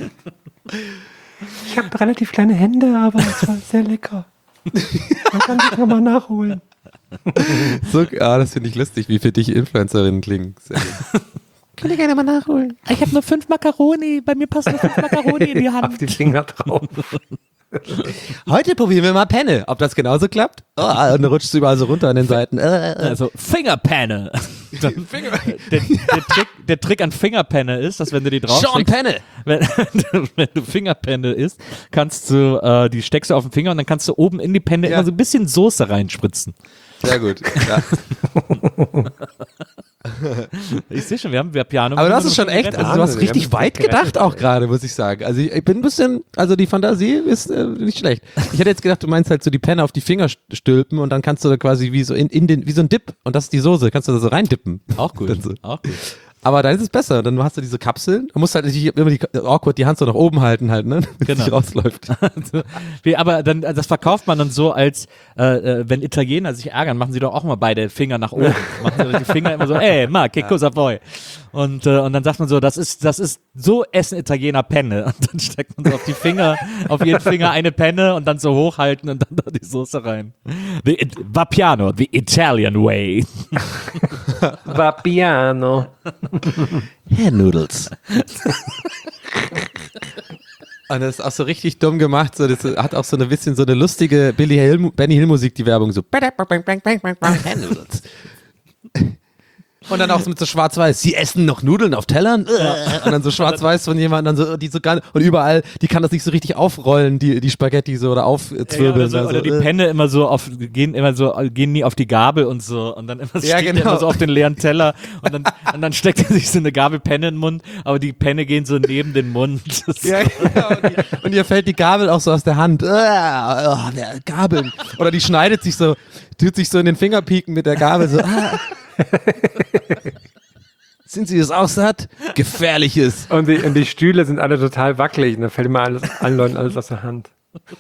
Ich habe relativ kleine Hände, aber es war sehr lecker. Man kann sich nochmal nachholen. So, ah, das finde ich lustig, wie für dich Influencerinnen klingen. Sehr gut. Kann ich gerne mal nachholen. Ich habe nur fünf Macaroni, bei mir passen nur fünf Macaroni in die Hand. Auf die Finger drauf. Heute probieren wir mal Penne. Ob das genauso klappt? Oh, und dann rutscht du überall so runter an den Seiten. Also Fingerpenne. Der, der, Trick, der Trick an Fingerpenne ist, dass wenn du die drauf Sean Penne. Wenn, wenn du Fingerpenne isst, kannst du, äh, die steckst du auf den Finger und dann kannst du oben in die Penne Ja. immer so ein bisschen Soße reinspritzen. Sehr gut. Ja. Ich sehe schon, wir haben Vapiano. Aber das ist schon echt, also du hast richtig weit gedacht auch gerade, muss ich sagen. Also ich, ich bin ein bisschen, also die Fantasie ist äh, nicht schlecht. Ich hätte jetzt gedacht, du meinst halt so die Penne auf die Finger stülpen und dann kannst du da quasi wie so in, in den, wie so ein Dip und das ist die Soße, kannst du da so reindippen. Auch gut, Dann so. auch gut. Aber dann ist es besser, dann hast du diese Kapseln, du musst halt nicht immer die, awkward die Hand so nach oben halten halt, ne, damit Genau. es nicht rausläuft. Wie, aber dann, das verkauft man dann so als, äh, wenn Italiener sich ärgern, machen sie doch auch mal beide Finger nach oben. Machen sie die Finger immer so, ey, ma, che cosa vuoi? Und, äh, und dann sagt man so, das ist, das ist, so essen Italiener Penne. Und dann steckt man so auf die Finger, auf jeden Finger eine Penne und dann so hochhalten und dann da die Soße rein. The, Vapiano, the Italian way. Vapiano. Handnoodles. Und das ist auch so richtig dumm gemacht. So, das hat auch so ein bisschen so eine lustige Billy Hill, Benny Hill Musik, die Werbung so. Handnoodles. Und dann auch so mit so schwarz-weiß. Sie essen noch Nudeln auf Tellern? Und dann so schwarz-weiß von jemandem, dann so, die so gar, und überall, die kann das nicht so richtig aufrollen, die, die Spaghetti so oder aufzwirbeln. Ja, oder, so, also, oder die Penne immer so auf, gehen immer so, gehen nie auf die Gabel und so und dann immer, Ja, steht genau. immer so auf den leeren Teller und dann, und dann steckt er sich so eine Gabel Penne in den Mund, aber die Penne gehen so neben den Mund. Das Ja, genau. Und, die, und ihr fällt die Gabel auch so aus der Hand. Ah, oh, der Gabel. Oder die schneidet sich so, tut sich so in den Finger pieken mit der Gabel so. Ah. Sind Sie es auch satt? Gefährliches. Und die, und die Stühle sind alle total wackelig und da fällt immer alles, allen Leuten alles aus der Hand.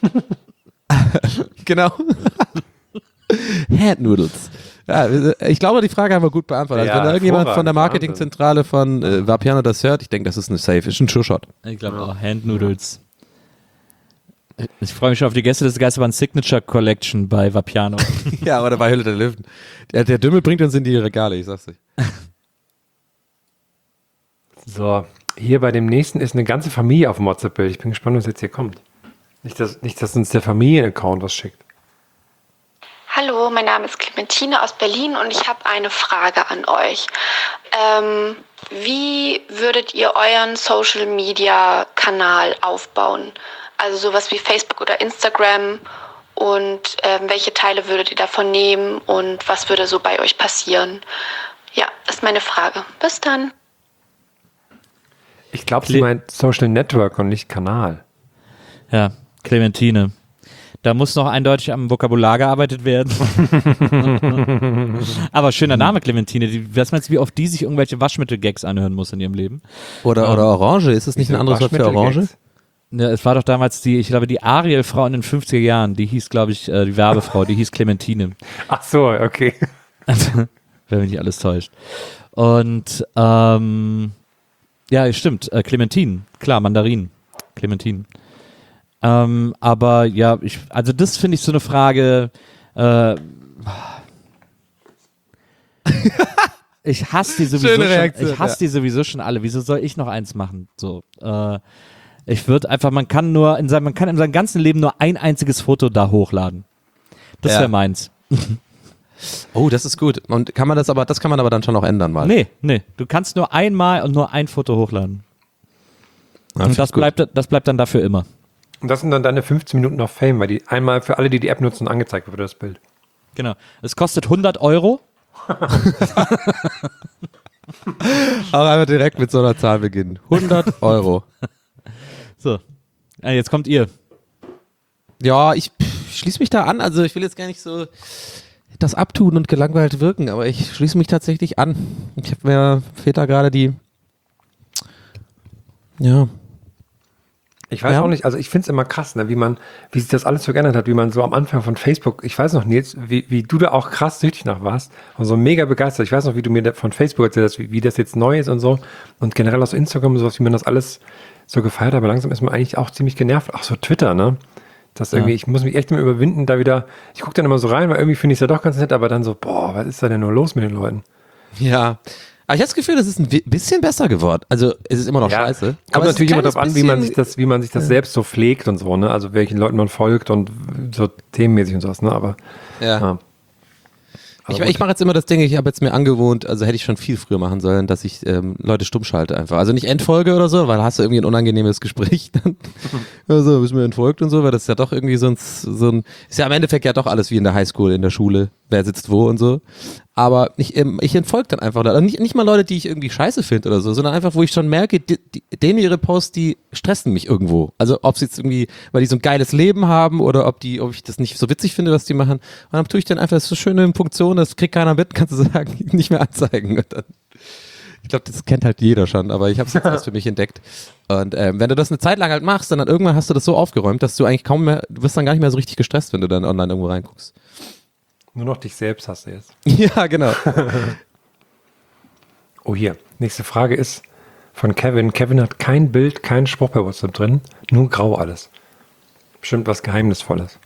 Genau. Handnoodles. Ja, ich glaube, die Frage haben wir gut beantwortet. Ja, also, wenn da irgendjemand von der hervorragend. Marketingzentrale von äh, Vapiano das hört, ich denke, das ist eine Safe, ist ein Sure-Shot. Ich glaube auch Handnoodles. Ich freue mich schon auf die Gäste des Geisterbahn Signature Collection bei Vapiano. Ja, oder bei Höhle der Löwen. Der, der Dümmel bringt uns in die Regale, ich sag's euch. So, hier bei dem nächsten ist eine ganze Familie auf dem WhatsApp-Bild. Ich bin gespannt, was jetzt hier kommt. Nicht, dass, nicht, dass uns der Familienaccount was schickt. Hallo, mein Name ist Clementine aus Berlin und ich habe eine Frage an euch. Ähm, wie würdet ihr euren Social-Media-Kanal aufbauen? Also sowas wie Facebook oder Instagram, und ähm, welche Teile würdet ihr davon nehmen und was würde so bei euch passieren? Ja, ist meine Frage. Bis dann. Ich glaube, sie meint Social Network und nicht Kanal. Ja, Clementine. Da muss noch eindeutig am Vokabular gearbeitet werden. Aber schöner Name, Clementine. Die, was meinst du, wie oft die sich irgendwelche Waschmittel-Gags anhören muss in ihrem Leben? Oder, ähm, oder Orange, ist es nicht ein anderes Wort für Orange? Ja, es war doch damals die, ich glaube, die Ariel-Frau in den fünfziger Jahren, die hieß, glaube ich, äh, die Werbefrau, die hieß Clementine. Ach so, okay. Wenn mich nicht alles täuscht. Und, ähm, Ja, stimmt. Äh, Clementinen. Klar, Mandarinen. Clementinen. Ähm, aber ja, ich, also das finde ich so eine Frage. Äh, ich hasse die sowieso Schöne schon. Reaktion, Ich hasse ja. die sowieso schon alle. Wieso soll ich noch eins machen? So. Äh, ich würde einfach, man kann nur in seinem, man kann in seinem ganzen Leben nur ein einziges Foto da hochladen. Das Ja. wäre meins. Oh, das ist gut. Und kann man das aber, das kann man aber dann schon noch ändern mal. Nee, nee. Du kannst nur einmal und nur ein Foto hochladen. Ja, und find das ich gut. bleibt, das bleibt dann dafür immer. Und das sind dann deine fünfzehn Minuten of Fame, weil die einmal für alle, die die App nutzen, angezeigt wird, das Bild. Genau. Es kostet hundert Euro. Auch einfach direkt mit so einer Zahl beginnen. hundert Euro. So. Ja, jetzt kommt ihr. Ja, ich pff, schließe mich da an. Also ich will jetzt gar nicht so das abtun und gelangweilt wirken, aber ich schließe mich tatsächlich an. Ich habe mir, fehlt da gerade die, ja. Ich weiß Ja. auch nicht, also ich finde es immer krass, ne, wie man, wie sich das alles so geändert hat, wie man so am Anfang von Facebook, ich weiß noch, Nils, wie, wie du da auch krass süchtig nach warst und so mega begeistert. Ich weiß noch, wie du mir da von Facebook erzählt hast, wie, wie das jetzt neu ist und so und generell aus Instagram und sowas, wie man das alles so gefeiert hat, aber langsam ist man eigentlich auch ziemlich genervt. Ach so, Twitter, ne? Das irgendwie, Ja. ich muss mich echt immer überwinden, da wieder, ich gucke dann immer so rein, weil irgendwie finde ich es ja doch ganz nett, aber dann so, boah, was ist da denn nur los mit den Leuten? Ja. Aber ich habe das Gefühl, das ist ein bi- bisschen besser geworden. Also es ist immer noch Ja, scheiße. Kommt aber es ist natürlich ein immer darauf kleines an, wie man bisschen- sich das, wie man sich das selbst so pflegt und so, ne? Also welchen Leuten man folgt und so themenmäßig und sowas, ne? Aber Ja. ja. Ich, ich mache jetzt immer das Ding, ich habe jetzt mir angewohnt, also hätte ich schon viel früher machen sollen, dass ich ähm, Leute stumm schalte einfach. Also nicht entfolge oder so, weil hast du irgendwie ein unangenehmes Gespräch dann. Also bist mir entfolgt und so, weil das ist ja doch irgendwie so ein, so ein, ist ja im Endeffekt ja doch alles wie in der Highschool, in der Schule, wer sitzt wo und so. Aber ich, ähm, ich entfolge dann einfach. Also nicht, nicht mal Leute, die ich irgendwie scheiße finde oder so, sondern einfach, wo ich schon merke, die, die, denen ihre Posts, die stressen mich irgendwo. Also ob sie jetzt irgendwie, weil die so ein geiles Leben haben oder ob die, ob ich das nicht so witzig finde, was die machen. Und dann tue ich dann einfach, das ist so schöne Funktion, das kriegt keiner mit, kannst du sagen, nicht mehr anzeigen. Und dann, ich glaube, das kennt halt jeder schon, aber ich habe es jetzt erst für mich entdeckt. Und ähm, wenn du das eine Zeit lang halt machst, dann, dann irgendwann hast du das so aufgeräumt, dass du eigentlich kaum mehr, du wirst dann gar nicht mehr so richtig gestresst, wenn du dann online irgendwo reinguckst. Nur noch dich selbst hast du jetzt. Ja, genau. Oh, hier. Nächste Frage ist von Kevin. Kevin hat kein Bild, keinen Spruch bei WhatsApp drin, nur grau alles. Bestimmt was Geheimnisvolles.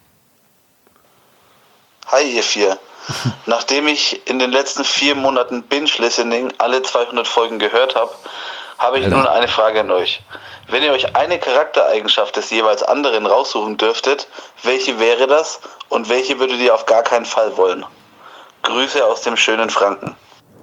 Hi ihr vier. Nachdem ich in den letzten vier Monaten Binge-Listening alle zweihundert Folgen gehört habe, habe ich Alter. nun eine Frage an euch. Wenn ihr euch eine Charaktereigenschaft des jeweils anderen raussuchen dürftet, welche wäre das und welche würdet ihr auf gar keinen Fall wollen? Grüße aus dem schönen Franken.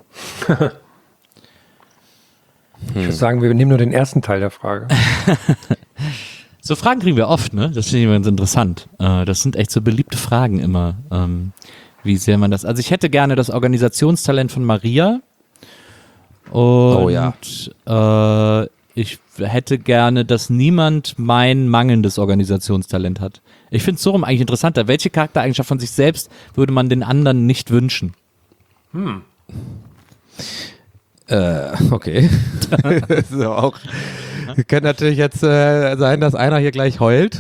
Ich würde sagen, wir nehmen nur den ersten Teil der Frage. So Fragen kriegen wir oft, ne? Das finde ich immer ganz interessant. Äh, das sind echt so beliebte Fragen immer. Ähm, wie sehr man das. Also ich hätte gerne das Organisationstalent von Maria. Und Oh ja. äh, ich hätte gerne, dass niemand mein mangelndes Organisationstalent hat. Ich finde es so rum eigentlich interessanter. Welche Charaktereigenschaft von sich selbst würde man den anderen nicht wünschen? Hm. Äh, okay. Das ist aber auch. Könnte natürlich jetzt äh, sein, dass einer hier gleich heult.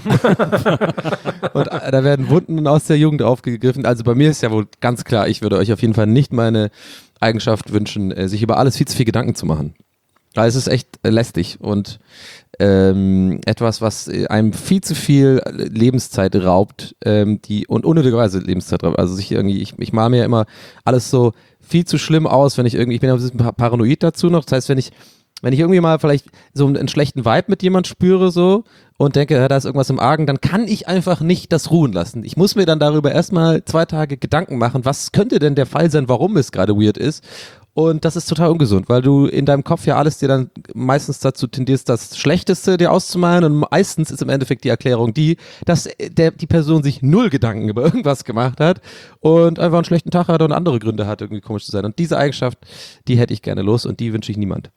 Und äh, da werden Wunden aus der Jugend aufgegriffen. Also bei mir ist ja wohl ganz klar, ich würde euch auf jeden Fall nicht meine Eigenschaft wünschen, äh, sich über alles viel zu viel Gedanken zu machen. Weil es ist echt äh, lästig und ähm, etwas, was äh, einem viel zu viel Lebenszeit raubt, ähm, die und unnötigerweise Lebenszeit raubt. Also sich irgendwie, ich, ich male mir ja immer alles so viel zu schlimm aus, wenn ich irgendwie, ich bin ja ein bisschen paranoid dazu noch. Das heißt, wenn ich Wenn ich irgendwie mal vielleicht so einen schlechten Vibe mit jemand spüre so und denke, ja, da ist irgendwas im Argen, dann kann ich einfach nicht das ruhen lassen. Ich muss mir dann darüber erstmal zwei Tage Gedanken machen, was könnte denn der Fall sein, warum es gerade weird ist. Und das ist total ungesund, weil du in deinem Kopf ja alles dir dann meistens dazu tendierst, das Schlechteste dir auszumalen und meistens ist im Endeffekt die Erklärung die, dass der, die Person sich null Gedanken über irgendwas gemacht hat und einfach einen schlechten Tag hat und andere Gründe hat, irgendwie komisch zu sein. Und diese Eigenschaft, die hätte ich gerne los und die wünsche ich niemand.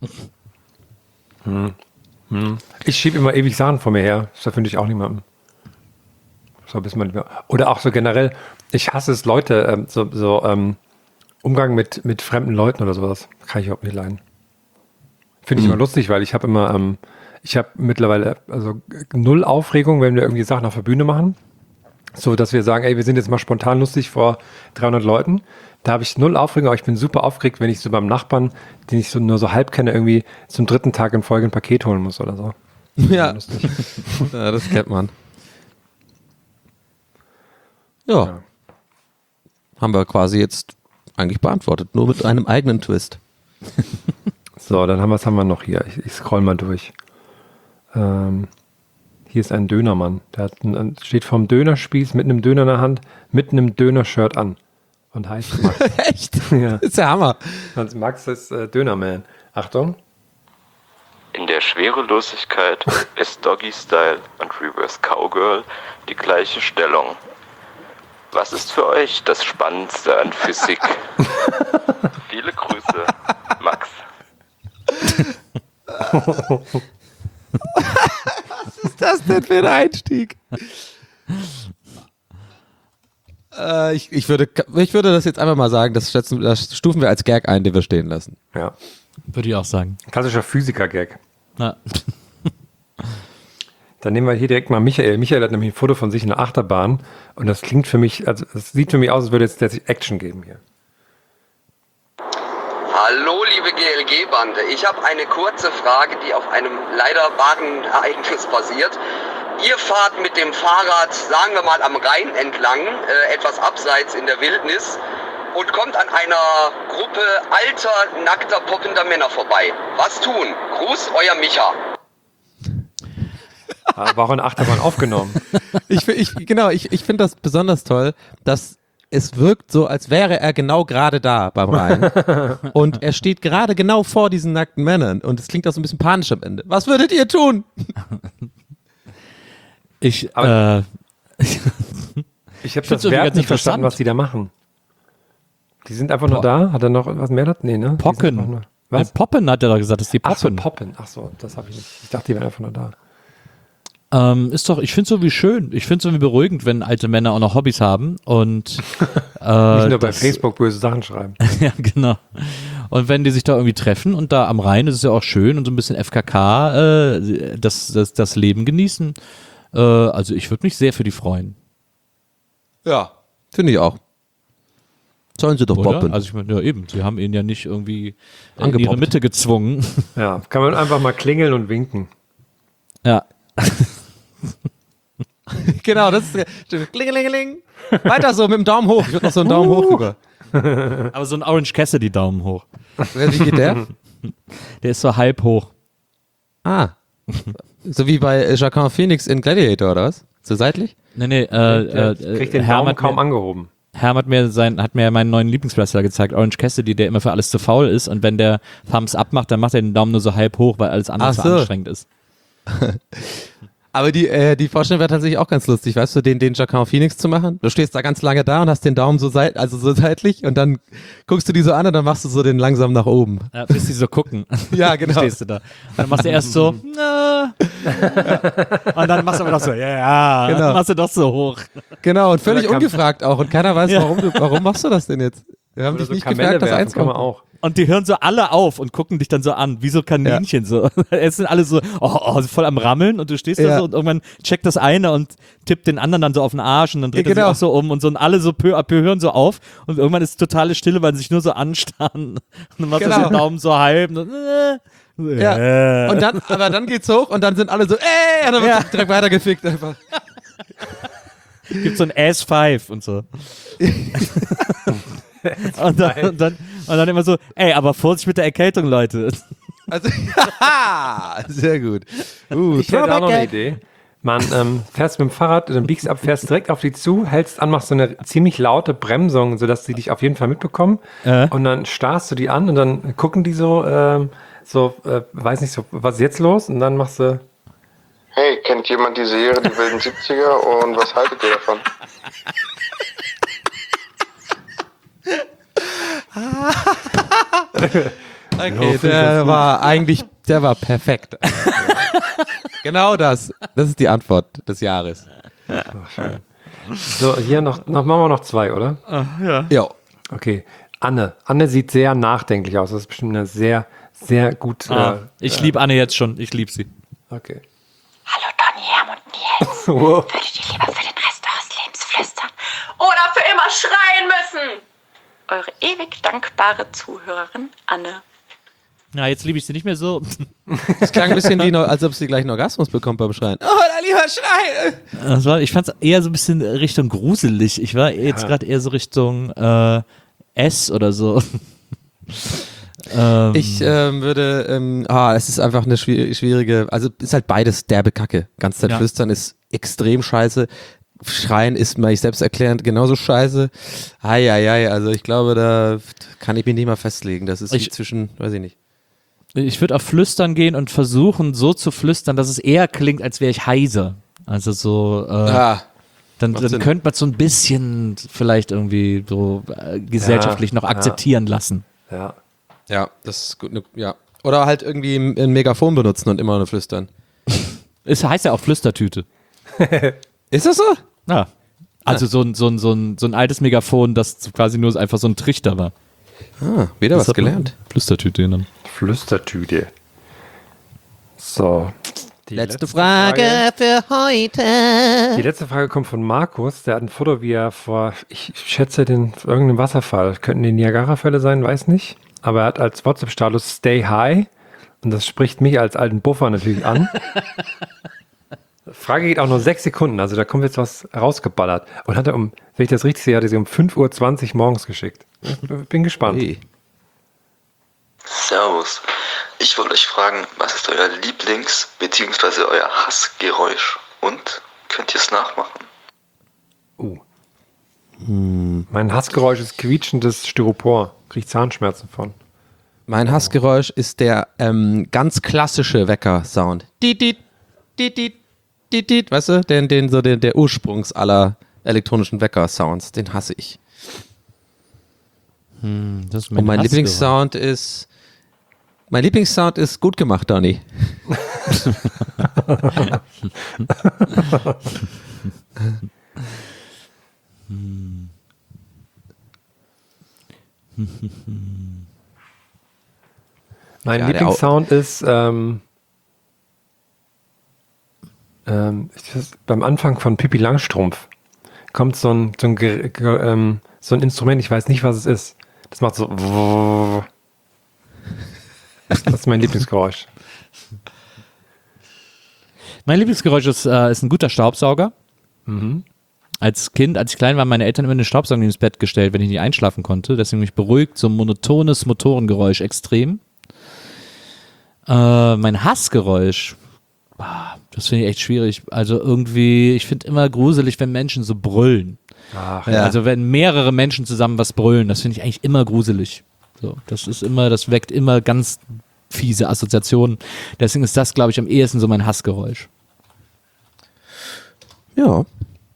Hm. Hm. Ich schiebe immer ewig Sachen vor mir her. Das finde ich auch niemandem. So bis man nicht mehr. Oder auch so generell, ich hasse es, Leute, ähm, so, so ähm, Umgang mit, mit fremden Leuten oder sowas. Kann ich überhaupt nicht leiden. Finde ich Mhm. immer lustig, weil ich habe immer, ähm, ich habe mittlerweile also null Aufregung, wenn wir irgendwie Sachen auf der Bühne machen. So, dass wir sagen, ey, wir sind jetzt mal spontan lustig vor dreihundert Leuten. Da habe ich null Aufregung, aber ich bin super aufgeregt, wenn ich so beim Nachbarn, den ich so nur so halb kenne, irgendwie zum dritten Tag in Folge ein Paket holen muss oder so. Ja. Lustig. Ja, das kennt man. Ja. ja. Haben wir quasi jetzt eigentlich beantwortet, nur mit einem eigenen Twist. So, dann haben wir, was haben wir noch hier? Ich, ich scroll mal durch. Ähm, hier ist ein Dönermann. Der hat ein, steht vorm Dönerspieß mit einem Döner in der Hand, mit einem Döner-Shirt an. Und heißt Max. Echt? Ja. Ist der Hammer. Und Max ist äh, Dönerman. Achtung. In der Schwerelosigkeit ist Doggy Style und Reverse Cowgirl die gleiche Stellung. Was ist für euch das Spannendste an Physik? Viele Grüße, Max. Was ist das denn für ein Einstieg? äh, ich, ich, würde, ich würde das jetzt einfach mal sagen, das, schätzen, das stufen wir als Gag ein, den wir stehen lassen. Ja. Würde ich auch sagen. Klassischer Physiker-Gag. Ja. Dann nehmen wir hier direkt mal Michael. Michael hat nämlich ein Foto von sich in der Achterbahn und das klingt für mich, also es sieht für mich aus, als würde jetzt sich Action geben hier. Hallo liebe G L G-Bande, ich habe eine kurze Frage, die auf einem leider wahren Ereignis basiert. Ihr fahrt mit dem Fahrrad, sagen wir mal, am Rhein entlang, äh, etwas abseits in der Wildnis und kommt an einer Gruppe alter, nackter, poppender Männer vorbei. Was tun? Gruß, euer Micha. War auch in Achterbahn aufgenommen. Ich, ich, genau, ich, ich finde das besonders toll, dass es wirkt so, als wäre er genau gerade da beim Rhein. Und er steht gerade genau vor diesen nackten Männern. Und es klingt auch so ein bisschen panisch am Ende. Was würdet ihr tun? Ich, äh, ich habe das Verb nicht verstanden, was die da machen. Die sind einfach nur da? Hat er noch was mehr da? Nee, ne? Pocken. Was? Poppen hat er doch gesagt, dass die Poppen. Ach so, Poppen. Ach so, das habe ich nicht. Ich dachte, die wären einfach nur da. Ähm, ist doch, ich finde es so wie schön. Ich finde es so wie beruhigend, wenn alte Männer auch noch Hobbys haben und äh, nicht nur bei das, Facebook böse Sachen schreiben. Ja, genau. Und wenn die sich da irgendwie treffen und da am Rhein ist es ja auch schön und so ein bisschen F K K äh, das, das, das Leben genießen. Äh, also ich würde mich sehr für die freuen. Ja, finde ich auch. Sollen sie doch Oder? poppen. Also ich meine, ja eben, sie haben ihn ja nicht irgendwie in Angepoppt. ihre Mitte gezwungen. Ja, kann man einfach mal klingeln und winken. Ja. Genau, das ist Klingelingeling. Weiter so mit dem Daumen hoch. Ich würde noch so einen Daumen hoch rüber. Aber so ein Orange Cassidy Daumen hoch. Wie geht der? Der ist so halb hoch. Ah. So wie bei Joaquin Phoenix in Gladiator, oder was? So seitlich? Nee, nee, äh, Der äh, kriegt den Herm Daumen hat kaum mir, angehoben. Herm hat mir, sein, hat mir meinen neuen Lieblingswrestler gezeigt, Orange Cassidy, der immer für alles zu faul ist und wenn der Thumbs up macht, dann macht er den Daumen nur so halb hoch, weil alles andere Ach zu so. anstrengend ist. Aber die, äh, die Vorstellung wäre tatsächlich auch ganz lustig, weißt du, den, den Joaquin Phoenix zu machen. Du stehst da ganz lange da und hast den Daumen so seit, also so seitlich und dann guckst du die so an und dann machst du so den langsam nach oben. Ja, bis die so gucken. Ja, genau. Dann stehst du da. Dann machst du erst so, na. Und dann machst du aber doch so, ja, ja, Genau. dann machst du doch so hoch. Genau, und völlig Oder kann- ungefragt auch. Und keiner weiß, Ja. warum, du, warum machst du das denn jetzt? Wir haben Oder dich so nicht Kamelle gefragt, dass werfen, eins kann kommt. man auch. Und die hören so alle auf und gucken dich dann so an, wie so Kaninchen so. Jetzt sind alle so oh, oh, voll am Rammeln und du stehst da Ja. so und irgendwann checkt das eine und tippt den anderen dann so auf den Arsch und dann dreht Ja, er genau. sich auch so um und so und alle so peu à peu hören so auf und irgendwann ist totale Stille, weil sie sich nur so anstarren und dann machst Genau. du den Daumen so halb und, äh, Ja. Und dann, aber dann geht's hoch und dann sind alle so, ey, und dann wird Ja. direkt weitergefickt einfach. gibt so ein Ass Five und so. und, dann, und, dann, und dann immer so, ey, aber Vorsicht mit der Erkältung, Leute. Also, haha, sehr gut. Uh, Ich hätte auch noch eine Throwback-Gag. Idee. Man ähm, fährst mit dem Fahrrad, dann biegst ab, fährst direkt auf die zu, hältst an, machst so eine ziemlich laute Bremsung, sodass sie dich auf jeden Fall mitbekommen. Äh? Und dann starrst du die an und dann gucken die so, ähm, so, äh, weiß nicht, so, was ist jetzt los? Und dann machst du, Hey, kennt jemand die Serie Die wilden siebziger und was haltet ihr davon? Okay, der war eigentlich, der war perfekt. Genau das. Das ist die Antwort des Jahres. so, hier noch, noch, machen wir noch zwei, oder? ja. Ja. Okay. Anne. Anne sieht sehr nachdenklich aus. Das ist bestimmt eine sehr, sehr gut. Ah, äh, ich liebe Anne jetzt schon, ich liebe sie. Okay. Hallo Donny, Herm und Nils. Wow. Würdet ihr lieber für den Rest eures Lebens dafür immer schreien müssen. Eure ewig dankbare Zuhörerin Anne. Na, jetzt liebe ich sie nicht mehr so. Das klang ein bisschen wie, noch, als ob sie gleich einen Orgasmus bekommt beim Schreien. Oh, da lieber Schreien! Das war, ich fand es eher so ein bisschen Richtung gruselig. Ich war jetzt Ja. gerade eher so Richtung äh, S oder so. ähm, Ich ähm, würde, ähm, ah, es ist einfach eine schwier- schwierige, also ist halt beides derbe Kacke. Ganze Zeit Ja. flüstern ist extrem scheiße. Schreien ist mal ich selbst erklärend genauso scheiße. Eieiei, also ich glaube, da kann ich mich nicht mal festlegen. Das ist Ich- zwischen, weiß ich nicht. Ich würde auf Flüstern gehen und versuchen, so zu flüstern, dass es eher klingt, als wäre ich heiser. Also so, äh, Ah, dann, macht dann Sinn. könnte man so ein bisschen vielleicht irgendwie so äh, gesellschaftlich Ja, noch akzeptieren lassen. Ja. Ja, das ist gut. ne- Ja. Oder halt irgendwie ein ein Megafon benutzen und immer nur flüstern. Es heißt ja auch Flüstertüte. Ist das so? Ja. Also so ein, so, ein, so, ein, so ein altes Megafon, das quasi nur einfach so ein Trichter war. Ah, wieder Das was hat man gelernt. Flüstertüte genannt. Flüstertüte. So. Die Letzte Frage für heute. Die letzte Frage kommt von Markus. Der hat ein Foto, wie er vor, ich schätze, den irgendeinem Wasserfall. Könnten die Niagara-Fälle sein, weiß nicht. Aber er hat als WhatsApp-Status Stay High. Und das spricht mich als alten Buffer natürlich an. Frage geht auch nur sechs Sekunden. Also da kommt jetzt was rausgeballert. Und hat er um, wenn ich das richtig sehe, hat er sie um fünf Uhr zwanzig morgens geschickt. Ich bin gespannt. Hey. Servus. Ich wollte euch fragen, was ist euer Lieblings- bzw. euer Hassgeräusch? Und könnt ihr es nachmachen? Uh. Mein Hassgeräusch ist quietschendes Styropor. Krieg Zahnschmerzen von. Mein Hassgeräusch ist der ähm, ganz klassische Wecker-Sound. Dit, dit, dit, dit, dit, dit. Weißt du, den, den, so den, der Ursprungs aller elektronischen Wecker-Sounds. Den hasse ich. Hm, das ist Und mein Hassgeräusch. Lieblingssound ist. Mein Lieblingssound ist gut gemacht, Donny. Mein Ja, der Lieblingssound ist ähm, ähm, ich weiß, beim Anfang von Pippi Langstrumpf kommt so ein, so, ein, Ge- Ge- ähm, so ein Instrument, ich weiß nicht, was es ist. Das macht so. Das ist mein Lieblingsgeräusch. Mein Lieblingsgeräusch ist, äh, ist ein guter Staubsauger. Mhm. Als Kind, als ich klein war, haben meine Eltern immer eine Staubsauger ins Bett gestellt, wenn ich nicht einschlafen konnte. Deswegen mich beruhigt, so ein monotones Motorengeräusch extrem. Äh, mein Hassgeräusch, ah, das finde ich echt schwierig. Also irgendwie, ich finde immer gruselig, wenn Menschen so brüllen. Ach, Ja. Also wenn mehrere Menschen zusammen was brüllen, das finde ich eigentlich immer gruselig. So, das ist immer, das weckt immer ganz fiese Assoziationen. Deswegen ist das, glaube ich, am ehesten so mein Hassgeräusch. Ja.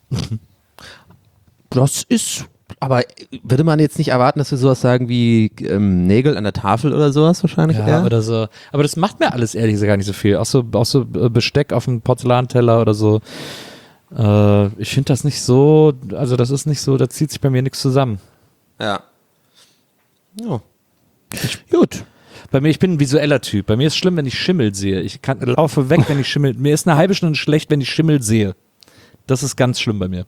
Das ist. Aber würde man jetzt nicht erwarten, dass wir sowas sagen wie ähm, Nägel an der Tafel oder sowas wahrscheinlich? Ja, eher? oder so. Aber das macht mir alles ehrlich gesagt gar nicht so viel. Auch so, auch so äh, Besteck auf dem Porzellanteller oder so. Äh, ich finde das nicht so, also das ist nicht so, da zieht sich bei mir nichts zusammen. Ja. Ja. Gut. Bei mir, ich bin ein visueller Typ. Bei mir ist schlimm, wenn ich Schimmel sehe. Ich kann, laufe weg, wenn ich Schimmel, mir ist eine halbe Stunde schlecht, wenn ich Schimmel sehe. Das ist ganz schlimm bei mir.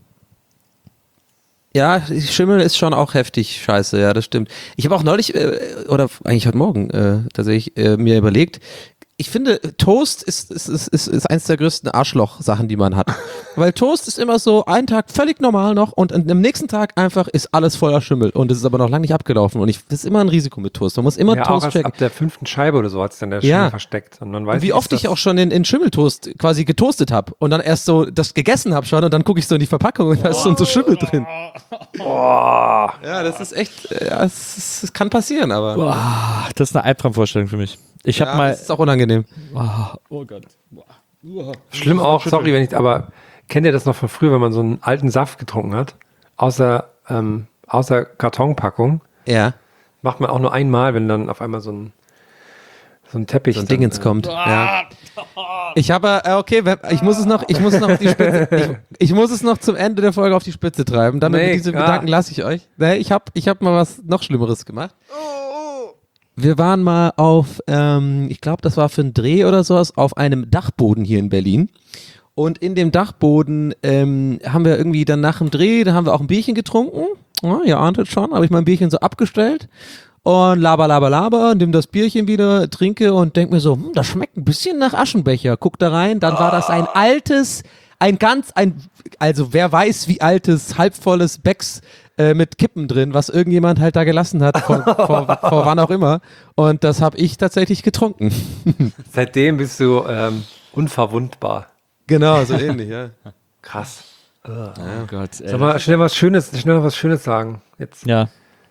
Ja, Schimmel ist schon auch heftig scheiße, ja, das stimmt. Ich habe auch neulich, äh, oder eigentlich heute Morgen äh, tatsächlich äh, mir überlegt, ich finde, Toast ist, ist, ist, ist, ist eins der größten Arschloch-Sachen, die man hat. Weil Toast ist immer so einen Tag völlig normal noch und am nächsten Tag einfach ist alles voller Schimmel und es ist aber noch lange nicht abgelaufen und ich, das ist immer ein Risiko mit Toast. Man muss immer Ja, auch Toast erst checken. ab der fünften Scheibe oder so hat es dann der Ja. Schimmel versteckt. Und, man weiß Und wie nicht, oft ist ich auch schon in, in Schimmeltoast quasi getoastet habe und dann erst so das gegessen habe schon und dann gucke ich so in die Verpackung und da ist so, so Schimmel drin. Boah. Ja, das ist echt, ja, es, es, es kann passieren, aber. Boah, das ist eine Albtraumvorstellung für mich. Ich habe Ja, mal. das ist auch unangenehm. Oh, oh Gott. Boah. Schlimm auch, sorry, wenn ich, aber kennt ihr das noch von früher, wenn man so einen alten Saft getrunken hat? Außer, ähm, außer Kartonpackung. Ja. Macht man auch nur einmal, wenn dann auf einmal so ein, so ein Teppich. So ein dann, Dingens äh, kommt. Ja. Ich habe, äh, okay, wenn- ich muss es noch, ich muss es noch auf die Spitze, ich, ich muss es noch zum Ende der Folge auf die Spitze treiben. Damit Nee, mit diese ja. Gedanken lasse ich euch. Nee, ich habe, ich habe mal was noch Schlimmeres gemacht. Wir waren mal auf, ähm, ich glaube, das war für einen Dreh oder sowas, auf einem Dachboden hier in Berlin. Und in dem Dachboden ähm, haben wir irgendwie dann nach dem Dreh, da haben wir auch ein Bierchen getrunken. Ja, ihr ahntet schon, habe ich mein Bierchen so abgestellt. Und laber, laber, laber, nimm das Bierchen wieder, trinke und denk mir so, hm, das schmeckt ein bisschen nach Aschenbecher. Guck da rein, dann war das ein altes, ein ganz, ein, also wer weiß wie altes, halbvolles Becks äh, mit Kippen drin, was irgendjemand halt da gelassen hat, vor, vor, vor wann auch immer. Und das habe ich tatsächlich getrunken. Seitdem bist du ähm, unverwundbar. Genau, so ähnlich, ja. Krass. Oh, oh Gott. Sag mal, schnell was Schönes, schnell was Schönes sagen. Jetzt. Ja.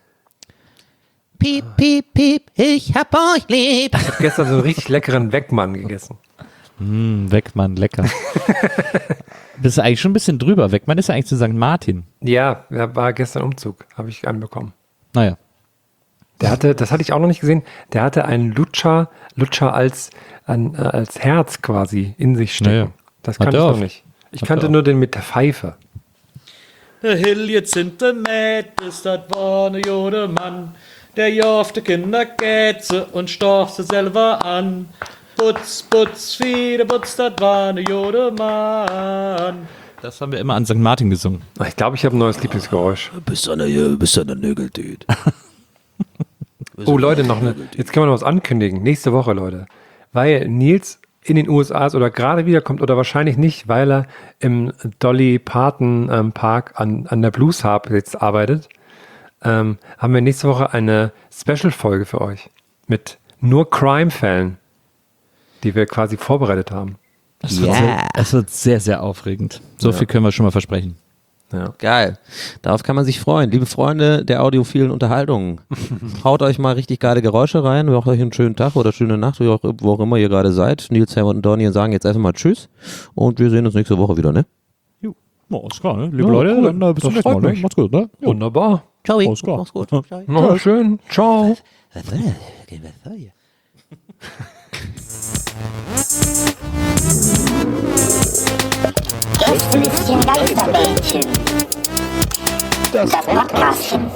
Piep, piep, piep, ich hab euch lieb. Ich habe gestern so einen richtig leckeren Weckmann gegessen. Mm, Weckmann, lecker. Bist du eigentlich schon ein bisschen drüber. Weckmann ist ja eigentlich zu Sankt Martin. Ja, da war gestern Umzug, habe ich anbekommen. Naja. Der hatte, das hatte ich auch noch nicht gesehen, der hatte einen Lutscher, Lutscher als, an, äh, als Herz quasi in sich stecken. Naja. Das Hat kannte er ich auch. noch nicht. Ich Hat kannte er auch. nur den mit der Pfeife. Der Hill jetzt sind der Mädels, das war ne Jodemann, der ja auf die Kinder geht sie und storch sie selber an. Putz, putz, viele putz, das war ne Jodemann. Das haben wir immer an Sankt Martin gesungen. Ich glaube, ich habe ein neues Lieblingsgeräusch. Bist an der, bist an der Nögeltüte. Oh Leute, noch eine, jetzt können wir noch was ankündigen. Nächste Woche, Leute. Weil Nils in den U S A ist oder gerade wiederkommt oder wahrscheinlich nicht, weil er im Dolly Parton ähm, Park an, an der Blues Harp jetzt arbeitet, ähm, haben wir nächste Woche eine Special-Folge für euch mit nur Crime-Fällen, die wir quasi vorbereitet haben. Es wird, sehr, es wird sehr, sehr aufregend. So Ja. viel können wir schon mal versprechen. Ja. Geil. Darauf kann man sich freuen. Liebe Freunde der audiophilen Unterhaltung, haut euch mal richtig geile Geräusche rein, macht euch einen schönen Tag oder schöne Nacht, wo auch, wo auch immer ihr gerade seid. Nils, Helmut und Donny sagen jetzt einfach mal Tschüss und wir sehen uns nächste Woche wieder, ne? Jo, oh, ist klar, ne? Liebe Ja, Leute, cool. dann äh, bis zum Das nächsten Mal. freut Ne? mich. Macht's gut, ne? Jo. Wunderbar. Ciao. Alles klar. Mach's gut. Ciao. Na, schön. Ciao. Was soll das? Was soll hier? Gästelistchen Geisterbällchen. Das Podcastchen.